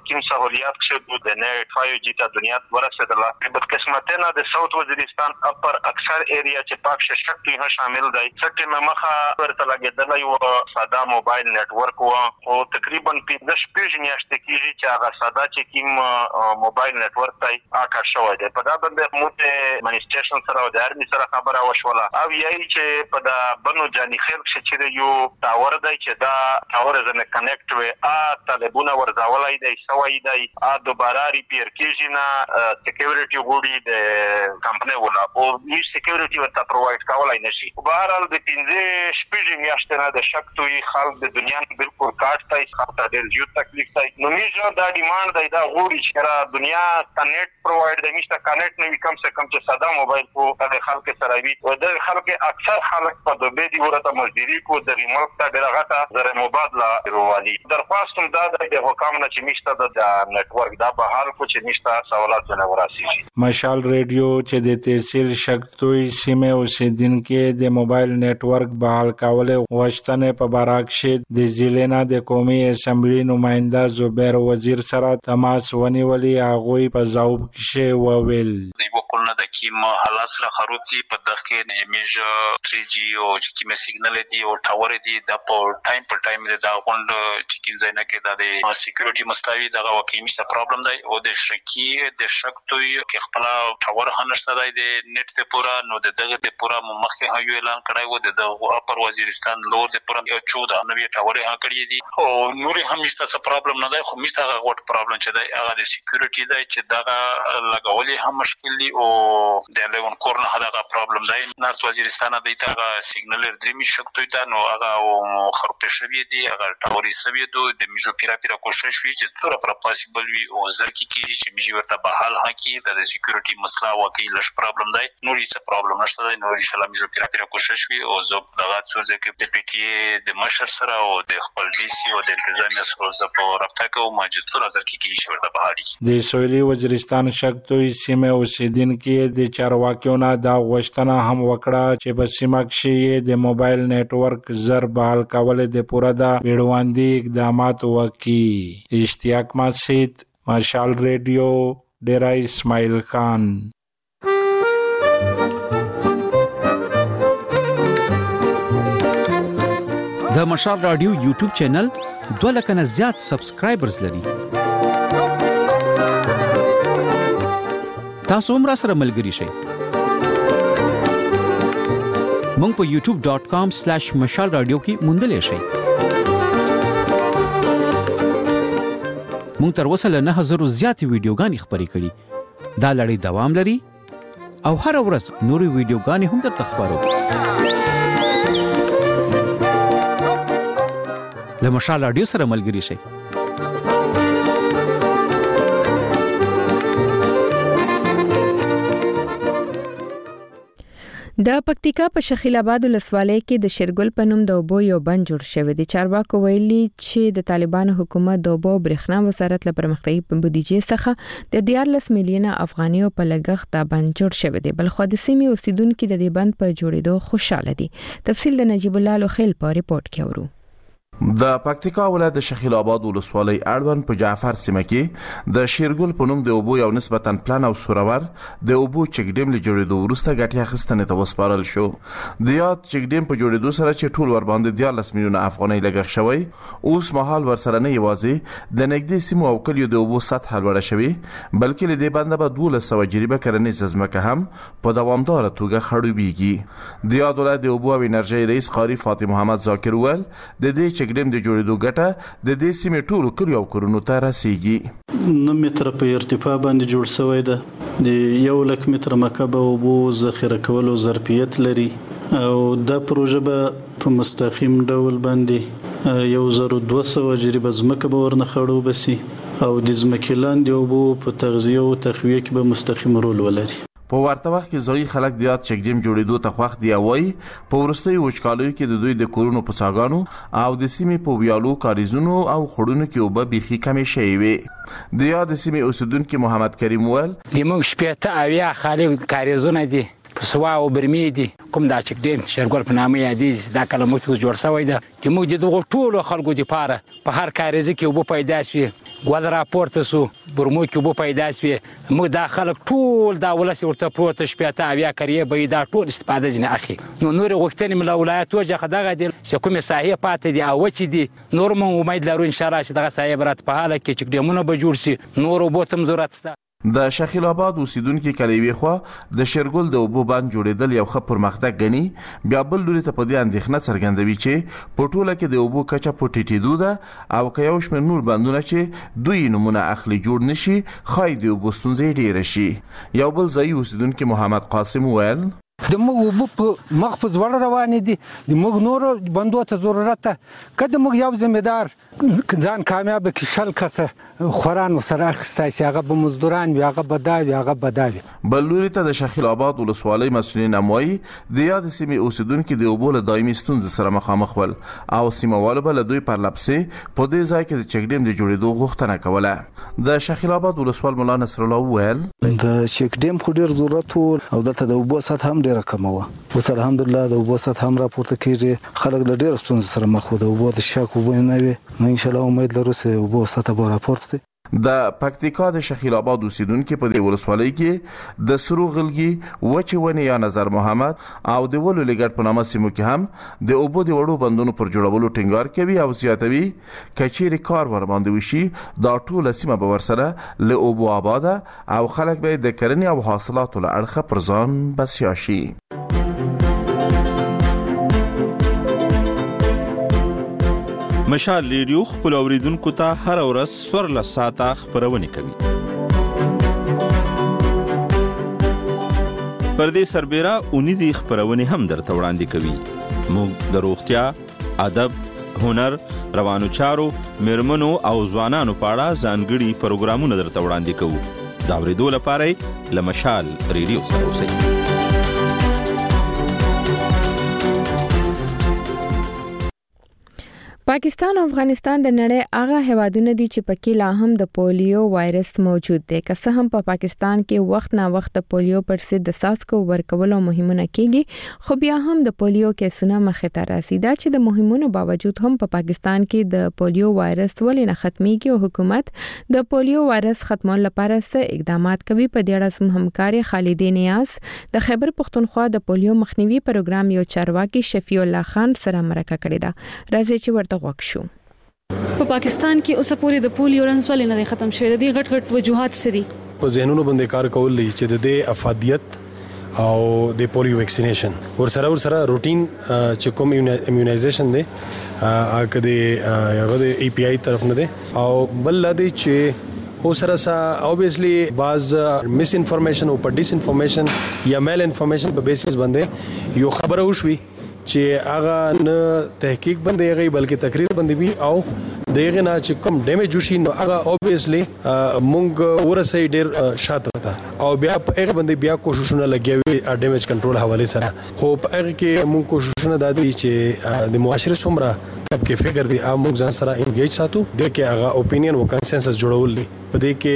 کوم سہولیات شه د نت 5G ته دنیا ورسېدله بدقسمتانه د ساوث وزیرستان اپر اکثر ایریا چې پاک شکتی هم شامل دی سټه مخه ورته لګیدل یو ساده موبایل نتورک او تقریبا 15 میاشتې کېږي چې هغه ساده چې کوم موبایل نتورک ته آکار شوی دی په دا باندې موږ منیسټریشن سره او د ارمی سره خبره وشوله او یی چې په دا بنو جانی خلک چې یو ټاور دی چې دا ټاور زنه کنیکټ وي طالبونه ورزاولای دی سوي دی دوباره ریپیر کیږي نه سکیورټي غوړي د کمپنی ولا او یو سکیورټي ورته پرووایډ کولای نشي په هر حال د 15 شپږ میاشتې نه د شکتوي خلک د دنیا بالکل کاټ تای خاطر ډیر یو تکلیف تای نو میجو دا ډیماند دی دا غوړي چې را دنیا کنیکټ پرووایډ د نشته کنیکټ نه کم سے کم چې ساده موبایل کو د خلک سره وي او د خلک اکثر خلک په دوبه دی ورته مزدوري کو د ریموټ ته درغه زره مبادله روالي درخواست هم دا د حکام نه چې نشته د نتورک دا به حال کو چې نشته سوالات نه وراسي مشال ریډیو چې د تحصیل شکتوي سیمه اوسیدونکو د موبایل نتورک بحال کول غوښتنه په باراکشه د ضلع د قومي اسمبلی نماینده زبیر وزیر سره تماس ونیولي هغه په ځواب کې وویل دیو کولنه د کیم حالات سره خروتي په دغه کې ایمیج 3G او چې کیم سیګنال دی او ټاور دی د په ټایم د غوند چې کیم ځای نه کې د سکیورټي مستوي دغه واقعي مشه پرابلم دی او د شکی د شکتوي کې خپل ټاور هنشته دی د نت ته پورا نو دغه ته پورا مخکې هیو اعلان کړی و د اپر وزیرستان لور د پورا یو 14 نوې ټاور ها کړی دي او نور هم مشه پرابلم نه دی خو مشه هغه غوټ پرابلم چې دی هغه د سکیورټي دی چې دغه لګولې هم مشکل دي او د لون کورن هغه پرابلم دی نارت وزیرستان د ایته سیګنال درې شکتوي ته نو هغه خراب شوی دی هغه ټاوري سوي دو د میجو پیرا کوشش وی چې څوره پر پاسیبل وي او زرکی کیږي چې میجو ورته بحال هکي د سکیورټي مسله واقعي لږ پرابلم دی نو هیڅ پرابلم نشته دی نو ان شاء الله میجو پیرا کوشش وی او زه دغه څه کې په پی ټی ای د مشر سره او د خپل ډي سي او د انتظامیه سره زه په رابطه کوم چې څوره زرکی کیږي ورته بحالي د سویلي وزیرستان شکتوي سیمه اوسیدونکو د چارواکیونو دا غوښتنه هم وکړه چې په سیمه کې د موبایل نتورک زر بحال کول د پوره د وړاندې اقدامات وکړي اشتیاق مسجد مشال ریډیو ډیرا اسماعیل خان د مشال رادیو یوټیوب چینل 2 لک نه زیات سبسکرایبرز لري تاسو هم را سره ملګري شئ مونږ په youtube.com/mashalradio کې موندلې شئ مونږ تر اوسه له 9000 زیات ویډیوګانې خبرې کړې دا لړۍ دوام لري او هر ورځ نوري ویډیوګانې هم درته خبرو له مشال رادیو سره ملګري شئ د پکتیکا په شخیل آباد ولسوالۍ کې د شیرګل پنوم د اوبو یو بند جوړ شوی دی چارواکو ویلي چې د طالبانو حکومت د اوبو برېښنا وزارت له پرمختیايي بودیجې څخه د 14 میلیونه افغانیو په لګښت د بند جوړ شوی دی بل خو د سیمې اوسیدونکو د دې بند په جوړېدو خوشاله دي تفصیل د نجیب الله لوخیل په ریپورت کې ورو د پکتیکا ولایت د شخیل آباد ولسوالۍ اړوند په جعفر سیمه کې د شیرګل پنوم د اوبو یو نسبتاً پلان او سورور د اوبو چګډیم له جوړېدو وروسته ګټه اخیستنې ته وسپارل شو د یاد چګډیم په جوړېدو سره چې ټول ور باندې 14 میلیونه افغانۍ لګښت شوی اوس مهال ورسره نه یوازې د نږدې سیمو او کلیو د اوبو سطح لوړه شوی بلکې له دې بنده به 1200 جریبه کرنیزه ځمکه هم په دوامدار توګه خړوبېږي د یاد ولایت د اوبو او انرژي رئیس قاری فاطمه محمد ذاکر ول د دې چګډیم د جوړېدو ګټه د دې سیمې ټولو کلیو او کورونو ته رسیږي 9 متره په ارتفاع باندې جوړ شوی دی د 1 لک متر مکعب اوبو ذخیره کولو ظرفیت لري او دا پروژه به په مستقیم ډول باندې 1200 جریبه ځمکه به ورنه خړو بسي او د ځمکې لاندې اوبو په تغذیه او تخویه کې به مستقیم رول ولري په ورته وخت کې ځای خلک د یاد چګډیم جوړېدو ته خوښ دی وایي په ورستۍ وچکالیو کې د دوی د کورونو په څاګانو او د سیمې په ویالو کاریزونو او خړونو کې اوبه بيخي کمې شوې وي د یاد سیمې اوسیدونکو محمد کریم ول موږ شپته اویا خالي کاریزونه دي سوا او برمی دي کوم دا چګډیم شیرګل په نامه یادي دا کلمه څه جوړ شوی ده چې موږ د ټولو خلکو لپاره په هر کاریزه کې وب پیدا شي ګوال راپورته سو برمو کې وبو پیدا شوې موږ دا خلک ټول دا ولس ورته پروت شپته اویا کریه به دا ټول استفاده ځنه اخی نو نور غوښتنې مل ولایت وجه دغه دي چې کومه ساحه پاتې دي او چې دي نور مو امید لرو ان شاء الله چې دغه ساحه برات په حاله کې چې ډیمونه به جوړ شي نور وبوتم ضرورت شته د شخیل آباد اوسیدونکو کلیوي خو د شیرګل د اوبو باندې جوړېدل یو ښه پرمختګ غني بیا بل لوري ته په دې اندېښنه څرګندوي چې په ټوله کې د اوبو کچه په ټیټېدو ده او که یو شمېر نور بندونه چې دوی نمونه اخلي جوړ نشي ښایي د اوبو ستونزې ډېره شي یو بل ځایي اوسیدونکو محمد قاسم وویل د موږ اوبه په مخ په ځوړ روانې دي د موږ نورو بندو ته ضرورت ده که موږ یو ذمہدار ځان کامیاب کې شل کسه خوران وسره اخیستی چې هغه به مزدوران وي هغه به دا وي هغه به دا وي بل لوري ته د شخیل آباد ولسوالۍ مسؤلین هم وایي د یادې سیمې اوسیدونکي د اوبو له دایمي ستونزې سره مخامخ ول او سیمهوالو به له دوی پرلپسې په دې ځای کې د چک ډیم د جوړېدو غوښتنه کوله د شخیل آباد ولسوال ملا نصر الله وویل د چک ډیم خو ډېر ضرورت و او دلته د اوبو سطح هم ډېره کمه وه اوس الحمدلله د اوبو سطح هم راپورته کېږي خلک له ډېرو ستونزو سره مخ وو د اوبو د شک اوبه نه وي نو انشاءالله امید لرو چې اوبو سطح به راپورته شي د پکتیکا د شخیل آباد اوسیدونکو په دې ولسوالۍ کې د سرو غلګي وچې ونې یا نظر محمد او د ولو لګړ په نامه سیمو کې هم د اوبو د وړو بندونو پر جوړولو ټینګار کوي او زیاتوي کچېرې کار ورباندې وشي دا ټوله سیمه به ورسره له اوبو آباده او خلک به د کرنې او حاصلاتو له اړخه پر ځان بسیا شي مشال ریډیو خپل اوریدونکو ته هر ورځ 14 ساعته خبرونه کوي پر دې سربېره اونیزي خبرونه هم درته وړاندې کوي موږ د روغتیا ادب هنر روانو چارو مرمنو او ځوانانو په اړه ځانګړي پروګرامونه درته وړاندې کوو دا ورېدو لپاره لمشال ریډیو سره اوسئ پاکستان او افغانستان د نړۍ هغه هیوادونه دي چې پکې لا هم د پولیو وایرس موجود دی که څه هم په پاکستان کې وخت نا وخت پولیو پر ضد د څاڅکو ورکولو مهمونه کیږي خو بیا هم د پولیو کیسونه مخه ته راځي دا چې د مهمونو باوجود هم په پاکستان کې د پولیو وایرس ولې نه ختميږي او حکومت د پولیو وایرس ختمولو لپاره څه اقدامات کوي په دې اړه سم همکاري خالد نیاز د خیبر پختونخوا د پولیو مخنیوي پروګرام یو چارواکي شفیع الله خان سره مرکه کړې ده راځي چې ورته په پاکستان کې اوسه پورې د پولیو رنځ ولې نه ختم شوی د دې غټ وجوهات څه دي په ذهنونو باندې کار کول دي چې د دې افادیت او د پولیو ویکسینیشن ورسره روټین چې کوم ایمونایزیشن دی هغه د ای پی آی طرف نه دی او بل لدی چې او سره obviously باز مس انفارمیشن او په ډیس انفارمیشن یا میل انفارمیشن په بیسس باندې یو خبره وشوي چې هغه نه تحقیق باندې غي بلکې تقریر باندې وی او دغه نه چې کوم ډیمیج وشي نو هغه obviously مونږ ورسې ډیر شاته تا او بیا په هغه باندې بیا کوششونه لګوي ډیمیج کنټرول حواله سره خو په هغه کې مونږ کوششونه دادي چې د معاشره سمره کب کې فکر دی مونږ ځان سره انګیج ساتو د کې هغه اپینین او کنسنسس جوړول دي په دې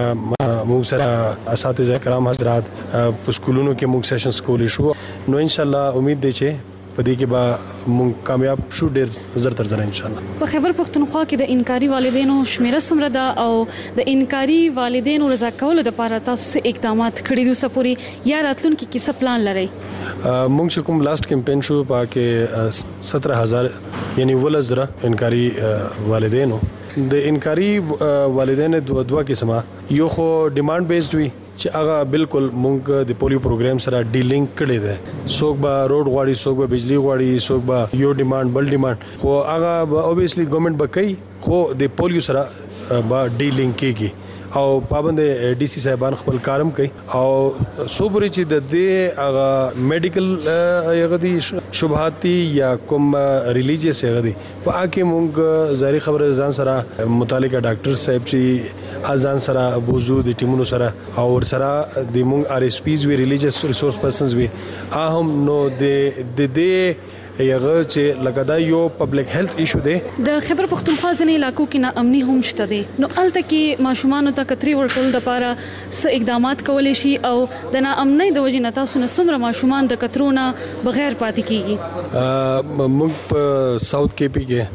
کې مونږ سره اساتذه کرام حضرات په سکولونو کې مونږ سیشن سکول شو نو ان شاء الله امید دی چې په دې کې به مونږ کامیاب شو ډېر زر تر زر ان شاء الله په خیبر پختونخوا کې د انکاري والدینو شمیره څومره ده او د انکاري والدینو رضا کولو لپاره تاسو اقدامات کړي دي سپوري یا راتلونکي کې څه پلان لري مونږ چې کوم لاست کمپین شو پاکه 17000 یعنی ولزره انکاري والدینو د انکاري والدین دوه قسمه یو خو ډیماند بیسډ وي چې هغه بالکل مونږ د پولیو پروګرام سره ډیلینګ کړی دی څوک به روډ غواړي څوک به بجلی غواړي څوک به یو ډیماند بل ډیماند خو هغه obviously ګورنمنت به کوي خو د پولیو سره به ډیلینګ کیږي او پابند ډي سي صاحبان خپل کارم کوي او صوبري چې د دې هغه میډیکل یغه دي شبهاتي یا کوم ریلیجیس یغه دي په اکه مونږ زاري خبره ځان سره متعلقه ډاکټر صاحب چې ازان سره بوزو د ټیمونو سره او سره د مونږ ار اس پیز وی ریلیجیس ریسورس پرسنز وی اهم نو د یغه چې لکه دا یو پبلک هیلث ایشو دی د خیبر پختونخوا ځینې علاقو کې ناامني هم شته دي نو الته کې ماشومان ته کتري ورکول د لپاره څه اقدامات کولای شي او د ناامنۍ د وجې نه تاسو نه څومره ماشومان د کترونه بغیر پاتې کیږي موږ په ساوث کې پی کې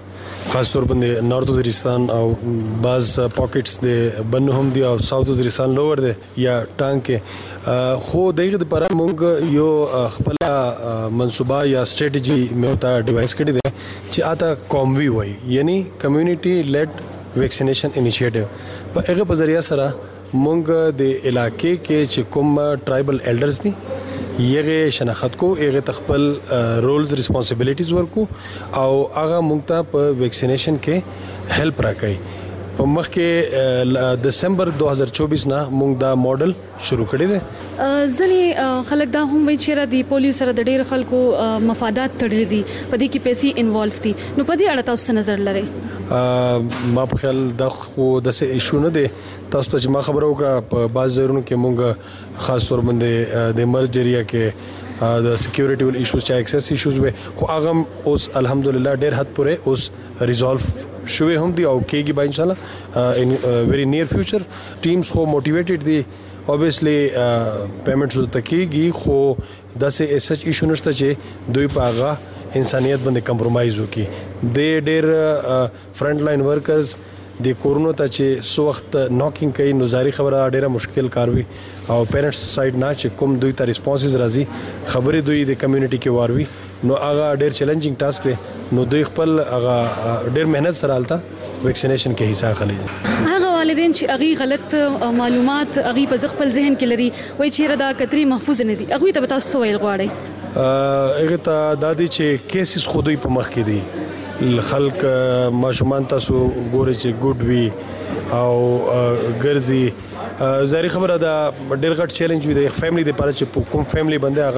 خاص طور باندې نارث وزیرستان او بعض پاکټس د بنو هم دي او ساوث وزیرستان لوور دي یا ټانک خو دغه لپاره موږ یو خپل منصوبه یا سټریټجی مې وتا ډیوایس کړی دی چې اته کوموي وای یعنی کمیونټي لیډ ویکسینیشن انیشیټیو په هغه په ذریعہ سره مونږ د علاقې کې چې کوم ټرایبل ایلډرز دي یغه شناخت کو یغه تخپل رولز ریسپانسیبিলিټیز ورکو او هغه مونږ ته په ویکسینیشن کې هیلپ راکړي په مخ کې دسمبر 2024 نه مونږ دا ماډل شروع کړی دی ځنی خلک دا هم وایي چې را دی پولیو سره د ډېر خلکو مفادات تړلي دي په دې کې پیسې انوالو دي نو په دې اړه تاسو نظر لرئ ما په خیال دا خو د څه ایشو نه دی تاسو ته چې ما خبرو کړه په باز ځایونو کې مونږ خاص تور باندې د مرج ایریا کې د سکیورټي ول ایشوز چا ایکسس ایشوز وي خو هغه اوس الحمدلله ډېر حد پورې اوس ریزولف شوی هم دي او کېږي به ان شاء الله ان ویری نیر فیوچر ټیمز خو موټیویټډ دي obviously پیمنټس تکيږي خو داسې سچ ایشو نشته چې دوی په هغه انسانيت باندې کمپرمایز وکي د ډېر فرنٹ لاین ورکرز د کورونا ته چې سو وخت ناکینګ کوي نو ظاهري خبره ډېره مشکل کار وي او پیرنټس سایډ نه چې کوم دوی ته ریسپانسز راځي خبرې دوی د کمیونټي کې واروي نو هغه ډېر چیلنجینګ ټاسک دی نو دوی خپل هغه ډېر مهنت سره حالت ویکسینیشن کې حصہ اخلي هغه والدین چې اغي غلط معلومات اغي په خپل ذهن کې لري وای چې دا کتري محفوظ نه دي اغه ته تاسو ویل غواړي هغه ته دادی چې کیسز خودی په مخ کې دي خلک ماشومان تاسو ګوري چې ګډ وی او ګرځي زری خبره دا ډېر غټ چیلنج وي د فیملی لپاره چې کوم فیملی باندې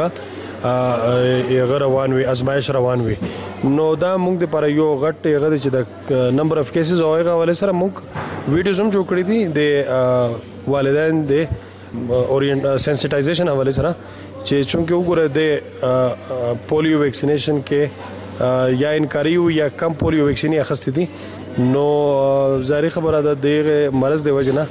هغه روان وي ازمایش روان وي نو دا موږ لپاره یو غټ هغه چې د نمبر اف کیسز او هغه ولې سره موږ ویډیوز هم جوړ کړی دي د والدین د اورینټ سنسټایزیشن حواله سره چې چونکه وګوره د پولیو ویکسینیشن کې یا انکاریو یا کم پولیو ویکسینی اخستې دي نو ظاهري خبره ده د مرض د وجنه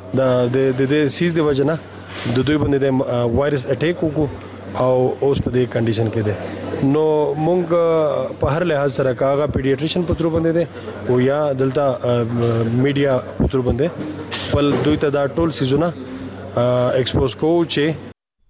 د سیز د وجنه د دوی باندې د وایرس اٹیک وکړو او اوس په دې کنډیشن کې ده نو مونږ په هر لحاظ سره کاغه پیډیاټریشن پترو باندې ده او یا دلته میډیا پترو باندې خپل دوی ته دا ټول سيزونه ایکسپوز کوو چې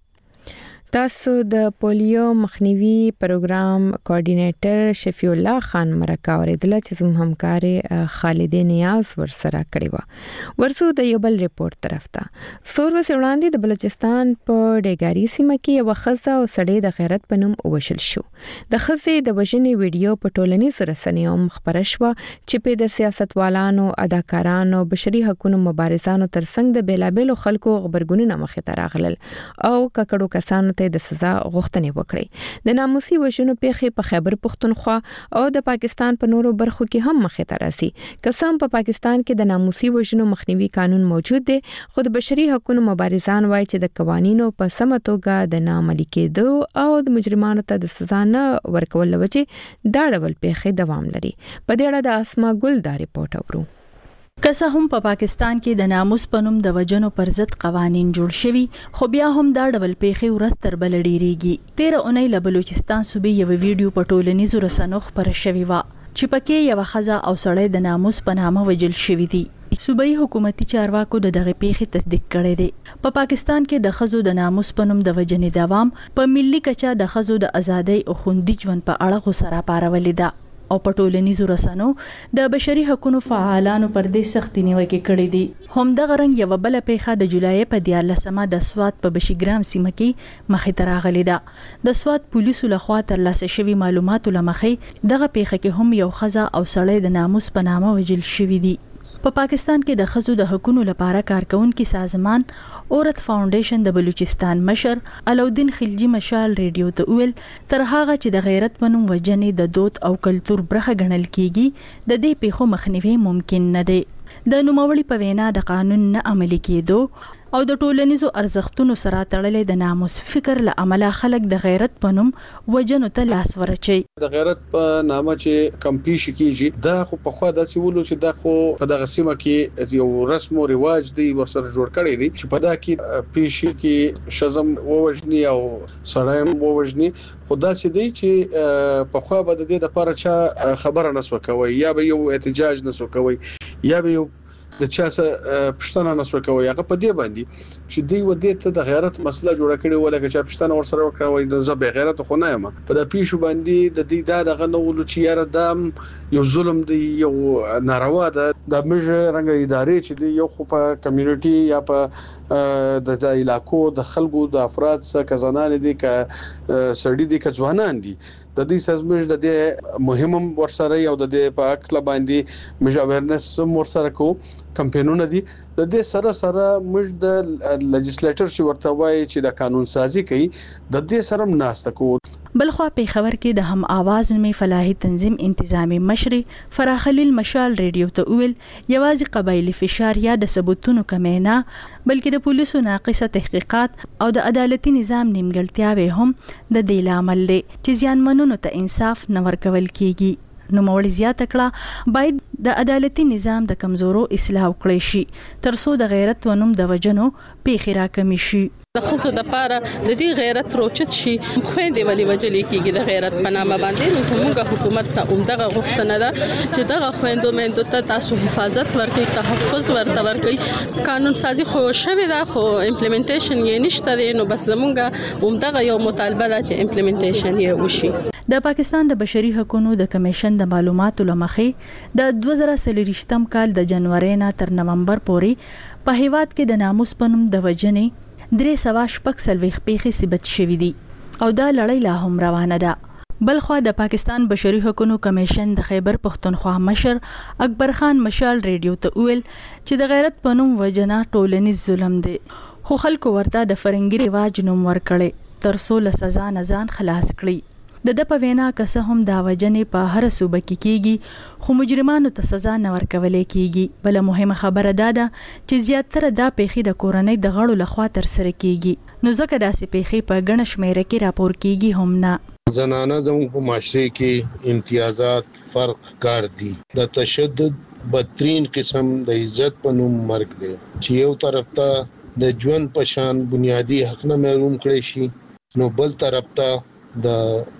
تاسو د پولیو مخنیوي پروګرام کوارډینیټر شفیع الله خان مرکه اوریدل چې زموږ همکار خالد نیاز ورسره کړی و ورسو د یو بل ریپورت طرف ته سور وسوړاندې د بلوچستان په ډیګاری سیمه کې یو خزه او سړی د غیرت پنوم وشل شو د خزه د وژنې ویډیو په ټولنیزو رسنیو خبره شو چې په د سیاستوالانو اداکارانو بشري حقوقو مبارزانو ترڅنګ د بیلابېلو خلکو خبرګونونه مخې ته راغلل او ککړو کسانو د سزا غوښتنې وکړي د ناموسي وژنو پیښې په خیبر پختونخوا او د پاکستان په نورو برخو کې هم مخې ته راځي قسم په پاکستان کې د ناموسي وژنو مخنیوي قانون موجود دی خو د بشري حقوقو مبارزان وایي چې د قوانینو په سمه توګه د نامعملي کېدو او د مجرمانو ته د سزا نه ورکول لوجه دا ډول پیښې دوام لري په دې اړه د اسما ګل دا ریپورت اورو که هم په پاکستان کې د ناموس پنوم د وجنو پر ضد قوانين جوړ شوي خو بیا هم دا ډول پیښې ورځ تر بل ډیریږي 13 اونۍ له بلوچستان صوبې یو ویډیو په ټولنیزو رسنیو خبره شوی و چې پکې یو خزه او سړی د ناموس په نامه وجل شوی دی صوبایي حکومتي چارواکو د دغه پیښې تصدیق کړی دی په پاکستان کې د خزو د ناموس پنوم د وجنې دوام په ملي کچا د خزو د ازادۍ او خوندي ژوند په اړه غوسره پارولې ده او په ټولنیزو رسنیو د بشري حقوقو فعالانو پر دې سختي نیوکه کړې دي هم د غرنګ یو بل پیښه د جولای په 14مه د سواد په بشیګرام سیمه کې مخې ته راغلې ده د سواد پولیسو لخوا ترلاسه شوی معلوماتو لمخې دغه پیښه کې هم یو خزه او سړی د ناموس په نامه وجل شوی دی په پاکستان کې د خزو د حقوقو لپاره کارکونکو سازمان اورت فاونډیشن د بلوچستان مشر علودین خلجی مشال ریډیو ته ویل تر هغه چې د غیرت پنوم وجنې د دود او کلچر برخه ګڼل کیږي د دې پیښو مخنیوي ممکن نه دی د نوموړي په وینا د قانون نه عملي کېدو او د ټولنیزو ارزښتونو سره تړلې د ناموس فکر له امله خلک د غیرت په نوم وجنو ته لاس ورچي. د غیرت په نامه چې کمپیش کیږي دا خو په خوا داسې ولو چې دا خو په دغه سیمه کې یو رسم او رواج دی ورسره جوړ کړی دی چې په دا کې پیش کې شزم ووجني او سړایم ووجني خدا سي دی چې په خوا بد دي د لپاره چې خبره نسو کوي یا به یو احتجاج نسو کوي یا به یو د چا څه پښتنه نسو کوي هغه په دې باندې چې دی و دې ته د غیرت مسله جوړه کړي ولکه چې پښتنه ورسره وکړي د زبې غیرت خو نه یم په د پیښو باندې د دې دغه نو چې یاره د یو ظلم دی یو ناروا ده د مجه رنګ ادارې چې دی یو خو په کمیونټي یا په د علاقو د خلکو د افراد څخه کزنان دي ک سړي دي ک ځوانان دي د دې سازمج د دې مهمم ورسره یو د دې په اکل باندې مج اویرنس ورسره کو کمپاینونه دي د دې سره مج د لیجسلیټر چې ورته وایي چې د قانون سازي کوي د دې سره مناسته کو. بلخوا په خبر کې د هم आवाज می فلاحي تنظیم انتظامی مشر فراح خلیل مشال ریډیو ته ویل یوازې قبایلی فشار یا د ثبوتونو کمینا بلکې د پولیسو ناقصه تحقیقات او د عدالتي نظام نیمګړتیاوې هم د دې لامل دي چې ځانمنونو ته انصاف نه ورکول کیږي. نو موري زیاته کړه باید د عدالتي نظام د کمزورو اصلاح وکړي شي ترڅو د غیرت ونوم د وجنو پیښې راکمي شي. د خصو د پاره د دې غیرت روچت شي خويندې ولې وجلې کېږي د غیرت په نامه باندې نو زموږ حکومت ته عمدغه غوښتنه ده چې دغه خويندو مېندو ته تاسو حفاظت ورکړي تحفظ ورته ورکړي قانون سازي خو شوی دا خو امپلیمنټیشن یې نشته دی نو بس زموږ عمدغه یو مطالبه ده چې امپلیمنټیشن یې وشي. د پاکستان د بشري حقوقو د کمیشن د معلوماتو لمخې د 2023 کال د جنوري نه تر نومبر پورې په هیواد کې د ناموس پنوم د وجنې 346 پیښې ثبت شوې دي او دا لړۍ لا هم روانه ده. بلخوا د پاکستان بشري حقوقو کمیشن د خیبر پختونخوا مشر اکبر خان مشال ریډیو ته ویل چې د غیرت پنوم وجنه ټولنیز ظلم دی خو خلکو ورته د فرنګي رواج نوم ورکړي ترڅو له سزا نه ځان خلاص کړي. د په وینا که هم دا وجنې په هر صوبه کې کیږي خو مجرمانو ته سزا نه ورکولې کیږي. بل مهمه خبره ده چې زیاتره دا پیښې د کورنۍ د غړو لخوا تر سره کیږي نو ځکه داسې پیښې په ګڼ شمېر کې راپور کیږي هم نه. زنانه زموږ په معاشره کې امتیازات فرق کار دي د تشدد بدترین قسم د عزت په نوم مرګ دی چې یو طرف ته د ژوند په شان بنیادی حق نه محروم کړي شي نو بل طرف ته د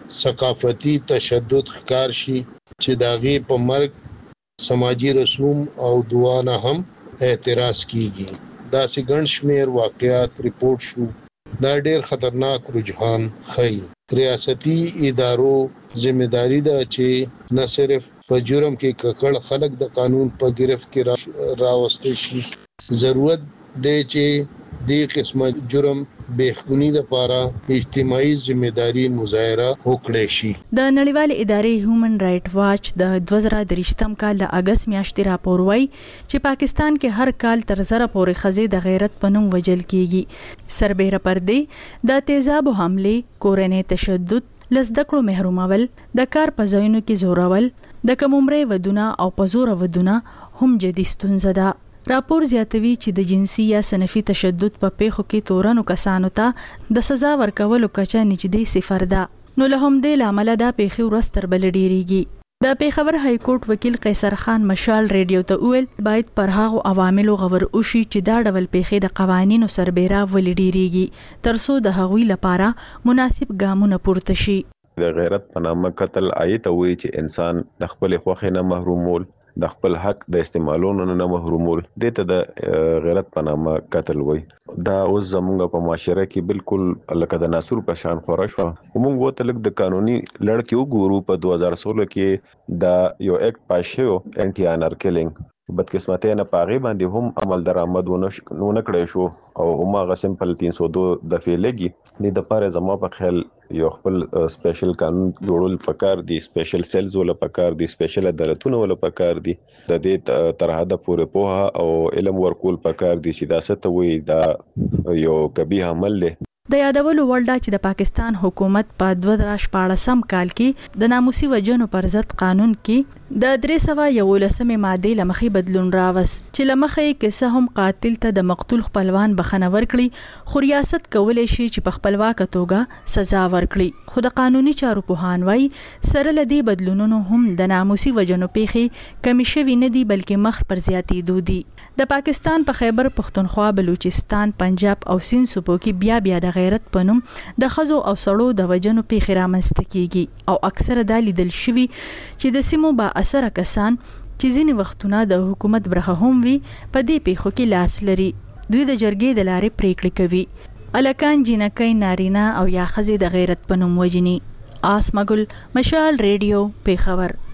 ثقافتي تشدد ښکار شي چې داغي په مرګ سماجی رسوم او دعا نه هم اعتراض کیږي. دا سي ګڼ شمېر واقعات ریپورت شو دا ډېر خطرناک رجحان ښيي. ریاستي ادارو ذمہداري ده چې نه صرف په جرم کې ککړ خلک د قانون په گرفت کې راوستي شي ضرورت دی چې دې قسمه جرم بهخونی د پاره اجتماعي ذمہداري مظاهره وکړي شي. د نړیوال ادارې هیومن رائټ واچ د 2023 کال د اگست میاشتې راپور وایي چې پاکستان کې هر کال تر زره پورې خزې د غیرت پنوم وجل کیږي. سربېره پر دې د تیزابو حمله کورنۍ تشدد لزدکړو محرومول د کار په ځایونو کې زورول د کمومرې ودونه او پزور ودونه هم جدي ستونزه ده. راپور زیاتوي چې د جنسي یا صنفي تشدد په پیښو کې تورنو کسانو ته د سزا ورکولو کچه نږدې صفر ده نو له هم دې لامل دا پیښې ورځ تر بلې ډیریږي. د پیښور های کورټ وکیل قیصر خان مشال ریډیو ته ویل باید پر هغو عواملو غور وشي چې دا ډول پیښې د قوانینو سربېره ولې ډیریږي ترڅو د هغوی لپاره مناسب ګامونه پورته شي. د غیرت په نامه قتل آیت وایي چې انسان د خپل خوښې نه محرومول د خپل حق د استعمالونو نه محرومول دته د غیرت په نامه قتل وای. دا اوس زموږ په معاشره کې بالکل لکه د ناسور په شان خورا شو. موږ وته لک د قانوني لړ کې وګورو په 2016 کې دا یو اکټ پاس شو انټي انر کیلینګ بدقسمتۍ نه پاغي باندې هم عمل درآمد ونه کړی شو او هم هغه سمپل 302 دفعه لګي د لپاره زما په خیال یو خپل سپیشل قانون جوړول پکار دي سپیشل سیلز ولا پکار دي سپیشل عدالتونه ولا پکار دي د دې تر حد پورې پوها او علم ورکول پکار دي چې دا ست وي دا یو کبیح عمل دی. د یادولو وړ ده چې د پاکستان حکومت په 2014 کال کې د ناموسي وژنو پر ضد قانون کې د 311 ماده لمخې بدلون راوست چې لمخې کیسه هم قاتل ته د مقتول خپلوان بخښنه ورکړي خو ریاست کولای شي چې په خپلواکه توګه سزا ورکړي خو د قانوني چارو پوهان وايي سره لدی بدلونونو هم د ناموسي وژنو پیښې کمی شوي نه دي بلکې مخ پر زیاتېدو دي. د پاکستان په خیبر پختونخوا، بلوچستان، پنجاب او سند صوبو کې بیا د غیرت په نوم د ښځو او سړو د وژنو پیښې رامنځته کیږي او اکثره دا لیدل شوي چې د سیمو با اثره کسان چې ځینې وختونه د حکومت برخه هم وي په دې پیښو کې لاس لري. دوی د جرګې د لارې پریکړې کوي. الکان، جنکۍ، نارینه او یا ښځې د غیرت په نوم وژني. آسمګل، مشال ریډیو، پیښور.